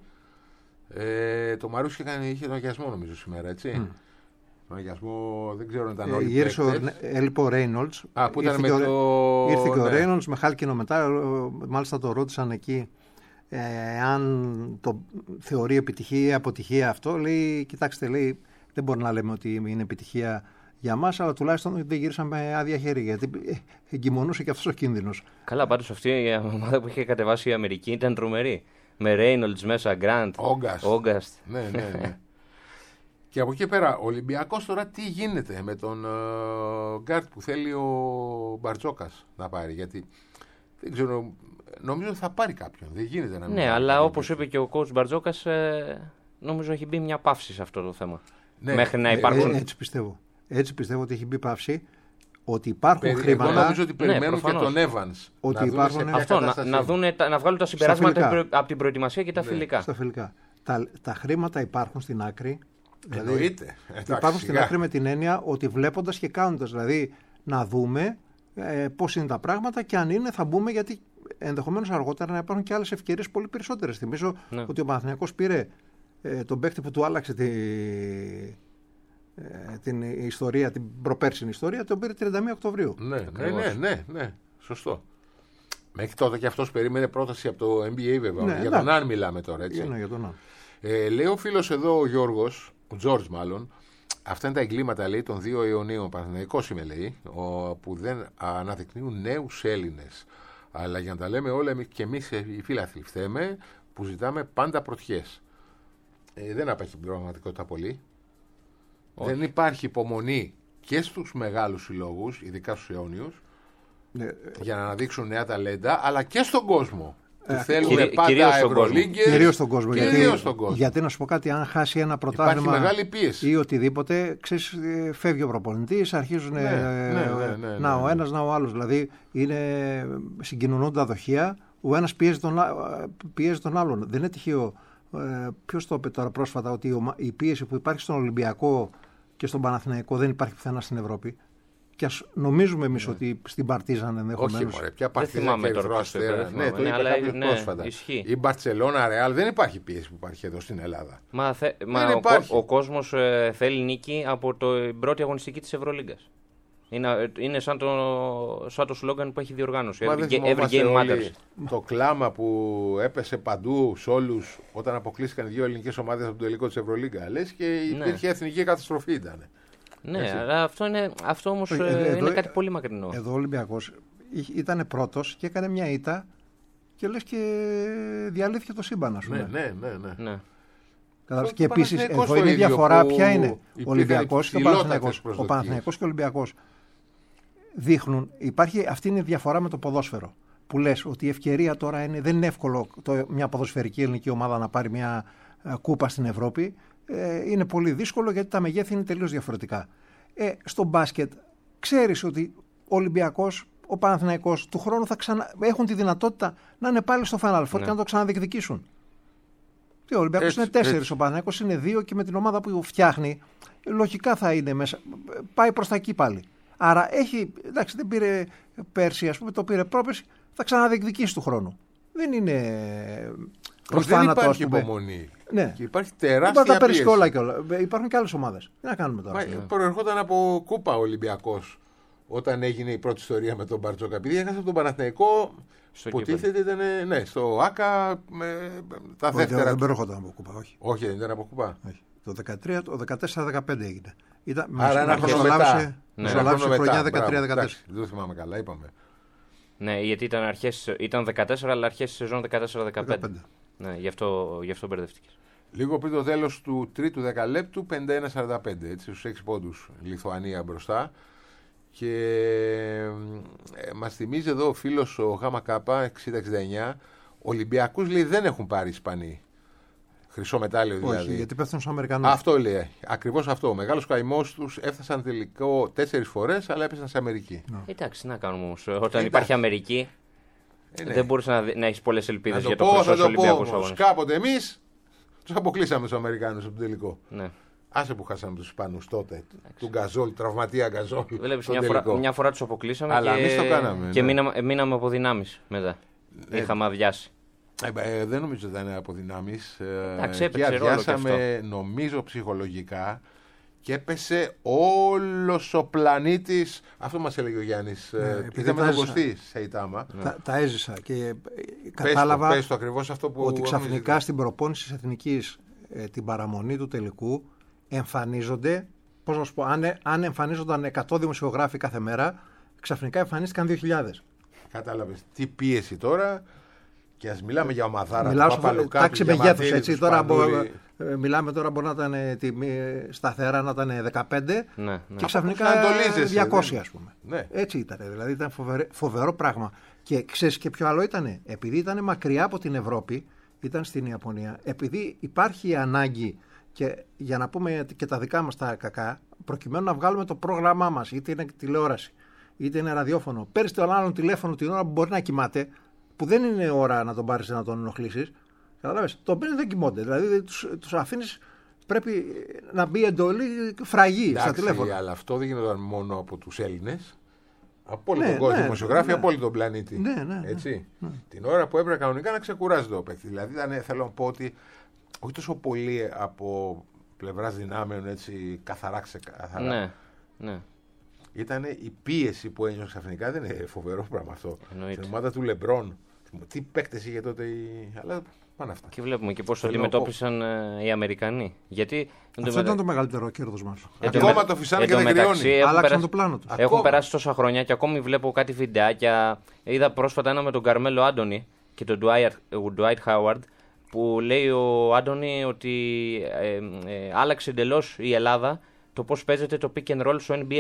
Ε, το Μαρούσι είχε τον αγιασμό νομίζω σήμερα, έτσι. Mm. Τον αγιασμό δεν ξέρω αν ήταν όλοι. Γύρισε ο Έλπο Ρέινολτς. Α, που ήταν με το... Ήρθε και ο ναι. Ρέινολτς με χάλκινο μετά. Μάλιστα το ρώτησαν εκεί ε, αν το θεωρεί επιτυχία ή αποτυχία αυτό. Λέει, κοιτάξτε, λέει, δεν μπορεί να λέμε ότι είναι επιτυχία για μας, αλλά τουλάχιστον δεν γύρισαμε με άδεια χέρια, γιατί εγκυμονούσε και αυτός ο κίνδυνος. Καλά, πάντως αυτή η ομάδα που είχε κατεβάσει η Αμερική ήταν τρομερή. Με Reynolds μέσα, Γκραντ, Όγκαστ. Ναι, ναι, ναι. Και από εκεί πέρα, ο Ολυμπιακός τώρα τι γίνεται με τον uh, Γκάρτ που θέλει ο Μπαρτζόκας να πάρει, γιατί δεν ξέρω, νομίζω θα πάρει κάποιον, δεν γίνεται να μην. Ναι, αλλά όπως είπε και ο coach Μπαρτζόκας, ε, νομίζω έχει μπει μια παύση σε αυτό το θέμα. Ναι, μέχρι να υπάρξουν... ε, έτσι πιστεύω. Έτσι πιστεύω ότι έχει μπει παύση, ότι υπάρχουν Περι, χρήματα. Εγώ νομίζω ότι περιμένουν ναι, και τον Evans. Ότι να υπάρχουν... Αυτό, να, να, δούνε, να βγάλουν τα συμπεράσματα από την προετοιμασία και τα ναι. φιλικά. Στα φιλικά. Τα, τα χρήματα υπάρχουν στην άκρη. Δηλαδή, εννοείται. Υπάρχουν στην άκρη με την έννοια ότι βλέποντας και κάνοντας. Δηλαδή να δούμε ε, πώς είναι τα πράγματα και αν είναι θα μπούμε, γιατί ενδεχομένως αργότερα να υπάρχουν και άλλες ευκαιρίες πολύ περισσότερες. Θυμίζω ναι. ότι ο Παναθηναϊκός πήρε ε, τον παίκτη που του άλλαξε τη, ε, την ιστορία, την προπέρσινη ιστορία, τον πήρε τριάντα μία Οκτωβρίου. Ναι, ναι, ναι, ναι, ναι, σωστό. Μέχρι τότε και αυτός περίμενε πρόταση από το N B A βέβαια. Ναι, για τον Αν μιλάμε τώρα, έτσι. Ναι, για τον Αν. Ε, λέει ο φίλος εδώ, ο Γιώργος, ο Τζόρτζ μάλλον, αυτά είναι τα εγκλήματα, λέει, των δύο αιωνίων. Παναθηναϊκός είμαι, λέει, ο, που δεν αναδεικνύουν νέους Έλληνες. Αλλά για να τα λέμε όλα, και εμείς οι φίλαθλοι φταίμε που ζητάμε πάντα πρωτιές. Ε, δεν απέχει την πραγματικότητα πολύ. Όχι. Δεν υπάρχει υπομονή και στους μεγάλους συλλόγους, ειδικά στους αιώνιους. Ναι. Για να αναδείξουν νέα ταλέντα, αλλά και στον κόσμο. Ε, Που θέλουν κυρί- πάντα κυρίως στον Ευρωλίγκες. Κυρίως στον κόσμο. Κυρίως γιατί, στον κόσμο. γιατί να σου πω κάτι, αν χάσει ένα Υπάρχει πρωτάθλημα μεγάλη πίεση. ή οτιδήποτε, ξέρεις, ε, φεύγει ο προπονητής, αρχίζουν Ναι, ε, ναι, ναι, ναι, να ναι. ο ένας, να ο άλλος. Δηλαδή είναι συγκοινωνούν τα δοχεία, ο ένας πιέζει τον, α- πιέζει τον άλλον. Δεν είναι τυχαίο. Ε, ποιος το είπε τώρα πρόσφατα ότι ο- η πίεση που υπάρχει στον Ολυμπιακό και στον Παναθηναϊκό δεν υπάρχει πουθενά στην Ευρώπη. Και ας νομίζουμε εμείς ότι στην Παρτίζαν ενδεχομένως. Όχι, μωρέ, ποια Παρτίζαν θυμάμαι και τώρα Ερυθρό ποιος το είπε, Αστέρα. δεν θυμάμαι, Ναι, το ναι, είπε αλλά, κάποιος ναι, πρόσφατα. ισχύει. Η Μπαρτσελώνα, Ρεάλ, δεν υπάρχει πίεση που υπάρχει εδώ στην Ελλάδα. Μα, θε, μα Δεν ο, υπάρχει. ο κόσμος ε, θέλει νίκη από το, την πρώτη αγωνιστική της Ευρωλίγκας. Είναι, είναι σαν, το, σαν το σλόγγαν που έχει διοργάνωση. Μα Every, δεν ga- every θυμόμαστε game όλοι matters. το κλάμα που έπεσε παντού σε όλους όταν αποκλείστηκαν οι δύο ελληνικές ομάδες από το τελικό της Ευρωλίγκα. Λες και υπήρχε εθνική καταστροφή ήταν. Ναι, Έτσι. αλλά αυτό, είναι, αυτό όμως Όχι, ε, ε, εδώ- είναι κάτι πολύ μακρινό. Εδώ ο Ολυμπιακός ήταν πρώτος και έκανε μια ήττα και λες και διαλύθηκε το σύμπαν, ας πούμε. Ναι, ναι, ναι. ναι. Ναι. Κατάλαβες. Το Και επίσης Παναθηναϊκός εδώ το είναι η ίδιο διαφορά που ποια είναι. Ο υπήρχαν Ολυμπιακός και ο υψηλότατες Παναθηναϊκός. Ο προσδοκίες. Παναθηναϊκός και ο Ολυμπιακός δείχνουν, υπάρχει, αυτή είναι η διαφορά με το ποδόσφαιρο. Που λες ότι η ευκαιρία τώρα είναι, δεν είναι εύκολο το, μια ποδοσφαιρική ελληνική ομάδα να πάρει μια ε, κούπα στην Ευρώπη. Ε, είναι πολύ δύσκολο γιατί τα μεγέθη είναι τελείως διαφορετικά. Ε, στο μπάσκετ ξέρεις ότι ο Ολυμπιακός, ο Παναθηναϊκός του χρόνου θα ξανα, έχουν τη δυνατότητα να είναι πάλι στο Final Four Ναι. και να το ξαναδιεκδικήσουν. Τι, ο Ολυμπιακός Έτσι, είναι τέσσερις, έτσι. ο Παναθηναϊκός είναι δύο και με την ομάδα που φτιάχνει λογικά θα είναι μέσα. Πάει προς τα εκεί πάλι. Άρα έχει, εντάξει, δεν πήρε πέρσι, ας πούμε, το πήρε πρόπερσι, θα ξαναδιεκδικήσει του χρόνου. Δεν είναι προς Δεν θάνατο, ας υπάρχει πούμε. υπομονή. Ναι. Και υπάρχει Δεν μπορεί να τεράστια τα παίρνει πίεση. όλα και όλα. Υπάρχουν και άλλες ομάδες. Τι να κάνουμε τώρα. Μα, προερχόταν από κούπα ο Ολυμπιακός όταν έγινε η πρώτη ιστορία με τον Μπαρτζόκα. Επειδή έχασε από τον Παναθηναϊκό, Στο που κύπελλο. τίθεται ήταν ναι, στο ΆΚΑ με τα Όχι, δεύτερα. δεν του. προερχόταν από κούπα, όχι. Όχι, δεν ήταν από κούπα. όχι. Το δεκατρία, το δεκατέσσερα δεκαπέντε έγινε. Ήταν, Άρα ένα χρόνο μετά. μεσολάβησε Ναι. μεσολάβησε Ένα χρόνο χρονιά μετά. δεκατρία Μπράβο, δεκατέσσερα. εντάξει, δεν το θυμάμαι καλά, είπαμε. Ναι, γιατί ήταν, αρχές, ήταν δεκατέσσερα, αλλά αρχές της σεζόν δεκατέσσερα δεκαπέντε. δεκαπέντε. Ναι, γι' αυτό, γι' αυτό μπερδευτήκες. Λίγο πριν το τέλος του τρίτου δεκαλέπτου, πενήντα ένα σαράντα πέντε, έτσι, στους έξι πόντους Λιθουανία μπροστά. Και ε, μας θυμίζει εδώ ο φίλος ο ΓΚ εξήντα εξήντα εννιά, Ολυμπιακούς λέει δεν έχουν πάρει Ισπανοί. Χρυσό μετάλλιο δηλαδή. Όχι, γιατί πέφτουν στους Αμερικανούς. Αυτό λέει. Ακριβώς αυτό. Ο μεγάλος καημός τους έφτασαν τελικό τέσσερις φορές, αλλά έπεσαν σε Αμερική. Εντάξει, τι να κάνουμε όμως. Όταν Εντάξει. υπάρχει Αμερική, Ε, ναι. δεν μπορούσε να, να έχει πολλές ελπίδες Να για το το πω, χρυσό θα στους το πω Ολυμπιακούς όμως. αγώνες. Κάποτε εμείς τους αποκλείσαμε τους Αμερικάνους από τον τελικό. Ναι. Άσε που χάσαμε τους Ισπανούς τότε. Του Γκαζόλ, τραυματία Γκαζόλ. Βλέπεις, στον μια φορά, τελικό. μια φορά τους αποκλείσαμε Αλλά και, εμείς το κάναμε, και ναι. μείναμε, μείναμε από δυνάμεις μετά. Ναι. Είχαμε αδειάσει. Ε, ε, δεν νομίζω ότι ήταν από δυνάμεις. Ε, Εντάξει, και έπαιξε ρόλο και αδειάσαμε, νομίζω, ψυχολογικά και έπεσε όλος ο πλανήτης. Αυτό μας έλεγε ο Γιάννης. Ναι, Ε, επειδή Είδαμε τον βάζεις- Κωστή σε Ιτάμα. Τα, τα έζησα και ε, Πες κατάλαβα το, πες το ακριβώς αυτό που ότι έχουμε ξαφνικά ζητήσει. στην προπόνηση της Εθνικής ε, την παραμονή του τελικού εμφανίζονται, πώς να σου πω, αν, ε, αν εμφανίζονταν εκατό δημοσιογράφοι κάθε μέρα, ξαφνικά εμφανίστηκαν δύο χιλιάδες. Κατάλαβες τι πίεση τώρα. Και ας μιλάμε για ομαδάρα. Μιλάω του σε Παπαλουκάκου, τάξη για μεγέθους, Μαντήλη, έτσι. του Τώρα Σπανούλη. μπο- ε, μιλάμε τώρα μπορεί να ήταν ε, τιμή, ε, σταθερά να ήταν δεκαπέντε Ναι, ναι. και ξαφνικά Από πού συναντολίζεσαι, διακόσια, δεν- ας πούμε. Ναι. Έτσι ήταν. Δηλαδή ήταν φοβερό, φοβερό πράγμα. Και ξέρεις και ποιο άλλο ήταν. Επειδή ήταν μακριά από την Ευρώπη, ήταν στην Ιαπωνία. Επειδή υπάρχει η ανάγκη και για να πούμε και τα δικά μας τα κακά, προκειμένου να βγάλουμε το πρόγραμμά μας, είτε είναι τηλεόραση, είτε είναι ραδιόφωνο, παίρνεις τον άλλον τηλέφωνο την ώρα που μπορεί να κοιμάται, που δεν είναι ώρα να τον πάρεις να τον ενοχλήσεις. Καταλάβες, τον παίρνεις δεν κοιμώνται. Δηλαδή τους, τους αφήνεις, πρέπει να μπει εντολή φραγή στα Εντάξει, τηλέφωνα. αλλά αυτό δεν γινόταν μόνο από τους Έλληνες. Από όλο Ναι, τον κόσμο, ναι, δημοσιογράφοι ναι. από όλο τον πλανήτη. Ναι, ναι, ναι. Έτσι. Την ώρα που έπρεπε κανονικά να ξεκουράζεται ο παίκτη. Δηλαδή, ήταν, θέλω να πω ότι όχι τόσο πολύ από πλευράς δυνάμεων έτσι καθαρά ξεκαθαρά. Ναι, ναι. Ήταν η πίεση που ένιωσε ξαφνικά. Δεν είναι φοβερό πράγμα αυτό. Εννοείται. Στην ομάδα του Λεμπρόν. Τι παίκτες είχε τότε. Η... Αλλά πάνε αυτά. Και βλέπουμε και πώς το Θέλω να αντιμετώπισαν ε, οι Αμερικανοί. Γιατί. Αυτό ήταν το μεγαλύτερο κέρδος μας. Εν τω Ακόμα με- το φυσάνε εν και τω δεν μεταξύ, κρυώνει. έχουν Άλλαξαν περάσει- το πλάνο του. Ακόμα. Έχουν περάσει τόσα χρόνια και ακόμη βλέπω κάτι βιντεάκια. Είδα πρόσφατα ένα με τον Καρμέλο Άντονι και τον Ντουάιτ Χάουαρντ που λέει ο Άντονι ότι ε, ε, άλλαξε εντελώς η Ελλάδα το πώς παίζεται το pick and roll στο N B A.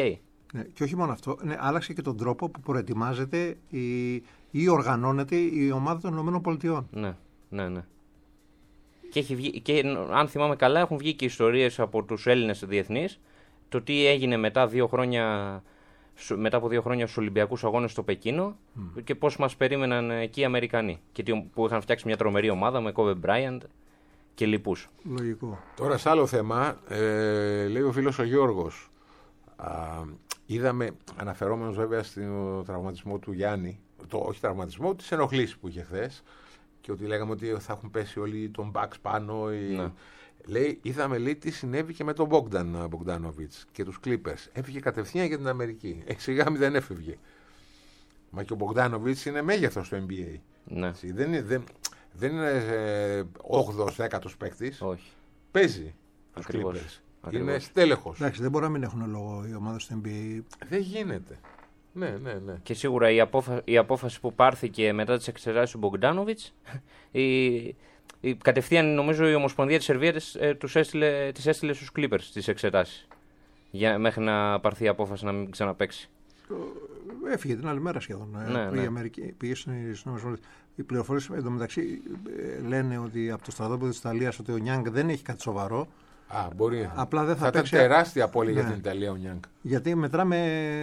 Ναι, και όχι μόνο αυτό, ναι, άλλαξε και τον τρόπο που προετοιμάζεται η, ή οργανώνεται η ομάδα των ΗΠΑ. Ναι, ναι, ναι. Και, έχει βγει, και αν θυμάμαι καλά, έχουν βγει και ιστορίες από τους Έλληνες διεθνείς το τι έγινε μετά, δύο χρόνια, μετά από δύο χρόνια στους Ολυμπιακούς Αγώνες στο Πεκίνο mm. και πώς μας περίμεναν εκεί οι Αμερικανοί. Και που είχαν φτιάξει μια τρομερή ομάδα με Kobe Bryant και λοιπούς. Λογικό. Τώρα, σε άλλο θέμα, ε, λέει ο φίλος ο Γιώργος. Α, είδαμε, αναφερόμενος βέβαια στον τραυματισμό του Γιάννη, το, όχι τραυματισμό, τις ενοχλήσεις που είχε χθες και ότι λέγαμε ότι θα έχουν πέσει όλοι τον Bucks πάνω. Οι... Ναι. Λέει, είδαμε λέει τι συνέβη και με τον Bogdan Bogdanovic και τους Clippers. Έφυγε κατευθείαν για την Αμερική. Εξηγά μη δεν έφευγε. Μα και ο Bogdanovic είναι μέγεθος στο N B A. Ναι. Δεν είναι, δεν, δεν είναι ε, όγδοος, δέκατος παίκτης. Όχι. Παίζει τους Ακριβώς. Clippers. Ακριβώς. Είναι στέλεχος. Εντάξει, δεν μπορεί να μην έχουν λόγο οι ομάδες του N B A. Δεν γίνεται. Ναι, ναι, ναι. Και σίγουρα η, απόφα... η απόφαση που πάρθηκε μετά τις εξετάσεις του Μπογκντάνοβιτς, η... η... κατευθείαν νομίζω η Ομοσπονδία της Σερβίας ε, τους έστειλε... τις έστειλε στους Clippers τις εξετάσεις. Για... Μέχρι να πάρθει η απόφαση να μην ξαναπαίξει. Έφυγε την άλλη μέρα σχεδόν. Ναι, πήγε, ναι. Αμερική, πήγε στην Ομοσπονδία. Οι πληροφορίες εντωμεταξύ λένε ότι από το στρατόπεδο της Ιταλίας ότι ο Νιάνγκ δεν έχει κάτι σοβαρό. Α, μπορεί. Απλά δεν θα, θα παίξει... ήταν τεράστια απώλεια ναι. για την Ιταλία ο Νιάνγκ. Γιατί μετράμε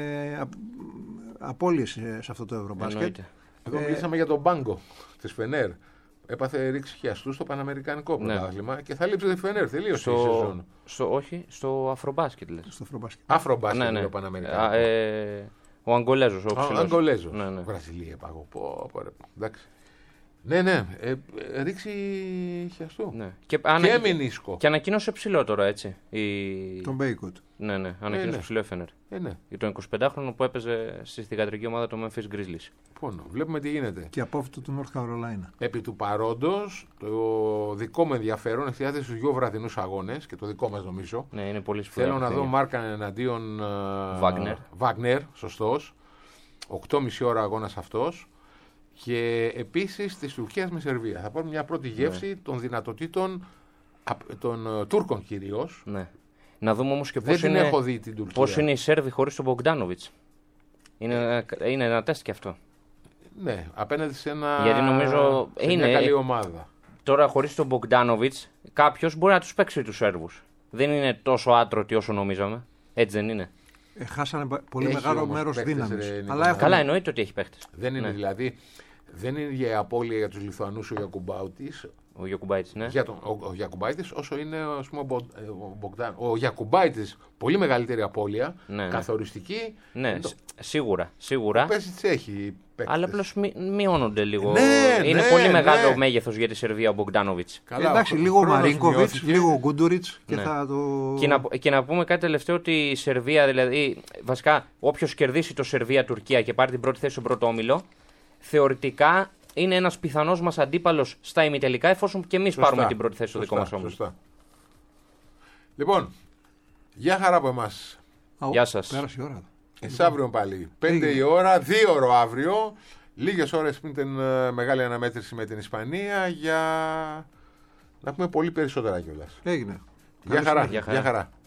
απώλειες σε αυτό το Ευρωμπάσκετ. Εδώ ε... μιλήσαμε για τον Μπάγκο της Φενέρ. Έπαθε ρήξη χιαστού στο Παναμερικανικό ναι. πρωτάθλημα και θα λείψει τη Φενέρ. Τελείωσε στο... η σεζόν. Στο... Όχι, στο Αφρομπάσκετ λες. Στο Αφρομπάσκετ. Αφρομπάσκετ ναι, ναι. είναι ο Παναμερικανικό. Α, ε... Ο Αγγολέζος. Ο Α, Αγγολέζος. Ναι, ναι. Βραζιλία πάγω. Πω, πω, εντάξει. Ναι, ναι. Ε, ε, ρήξη χιαστού. Ναι. Και, και, ανα... και μηνίσκο. Και ανακοίνωσε ψηλό τώρα, έτσι. Η... Τον Μπέικοτ. Ναι, ναι. Ανακοίνωσε ε, ναι. ψηλό έφενερ. Ε, ναι. Για τον εικοσιπεντάχρονο που έπαιζε στη θυγατρική ομάδα του Memphis Grizzlies. Πόνο. Βλέπουμε τι γίνεται. Και απόφυτο του North Carolina. Επί του παρόντος, το δικό μου ενδιαφέρον εστιάζεται στους δύο βραδινούς αγώνες και το δικό μας νομίζω. Ναι, είναι πολύ σπουδαίο. Θέλω να δω Μάρκαν εναντίον Βάγνερ. Βάγνερ, σωστός. οκτώ και μισή ώρα αγώνας αυτός. Και επίσης της Τουρκίας με Σερβία. Θα πάρουμε μια πρώτη γεύση ναι. των δυνατοτήτων των uh, Τούρκων κυρίως. Ναι. Να δούμε όμως και πώς είναι, έχω δει την Τουρκία. Πώς είναι οι Σέρβοι χωρίς τον Μπογκντάνοβιτς. Είναι, είναι ένα τεστ και αυτό. Ναι, απέναντι σε, ένα, Γιατί νομίζω σε είναι, μια καλή ομάδα. Τώρα χωρίς τον Μπογκντάνοβιτς κάποιος μπορεί να τους παίξει τους Σέρβους. Δεν είναι τόσο άτρωτοι όσο νομίζαμε. Έτσι δεν είναι. Ε, χάσανε πολύ έχει μεγάλο μέρος δύναμης. Αλλά έχουν... Καλά εννοείται ότι έχει παίχτες. Δεν είναι ναι. δηλαδή, δεν είναι για απώλεια για τους Λιθουανούς ο Γιακουμπάουτης. Ο Γιακουμπάιτης, ναι. Για τον, ο, ο Γιακουμπάιτης, όσο είναι ας πούμε, ο, ο, Μπογκδάν, ο Γιακουμπάιτης, πολύ μεγαλύτερη απώλεια, ναι, καθοριστική. Ναι, το... σίγουρα. σίγουρα. Πες τι έχει παίκτες. Αλλά απλώς μει, μειώνονται λίγο. Ναι, είναι ναι, πολύ ναι. μεγάλο μέγεθος για τη Σερβία ο Μπογκντάνοβιτς. Καλά, εντάξει, λίγο Μαρίνκοβιτς, λίγο Γκούντουριτς και ναι. θα το... Και να, και να πούμε κάτι τελευταίο ότι η Σερβία, δηλαδή, βασικά, όποιος κερδίσει το Σερβία-Τουρκία και πάρει την πρώτη θέση στον πρώτο όμιλο, θεωρητικά είναι ένας πιθανός μας αντίπαλος στα ημιτελικά, εφόσον και εμείς πάρουμε την πρώτη θέση στο δικό μας όμιλο. Σωστά. Λοιπόν, γεια χαρά από εμάς. Α, Γεια σας. Πέρασε η ώρα. Εσ' αύριο πάλι. Πέντε η ώρα, δύο ώρο αύριο. Λίγες ώρες πριν την uh, μεγάλη αναμέτρηση με την Ισπανία για να πούμε πολύ περισσότερα κιόλας. Έγινε. Γεια χαρά. Γεια χαρά. Γεια χαρά.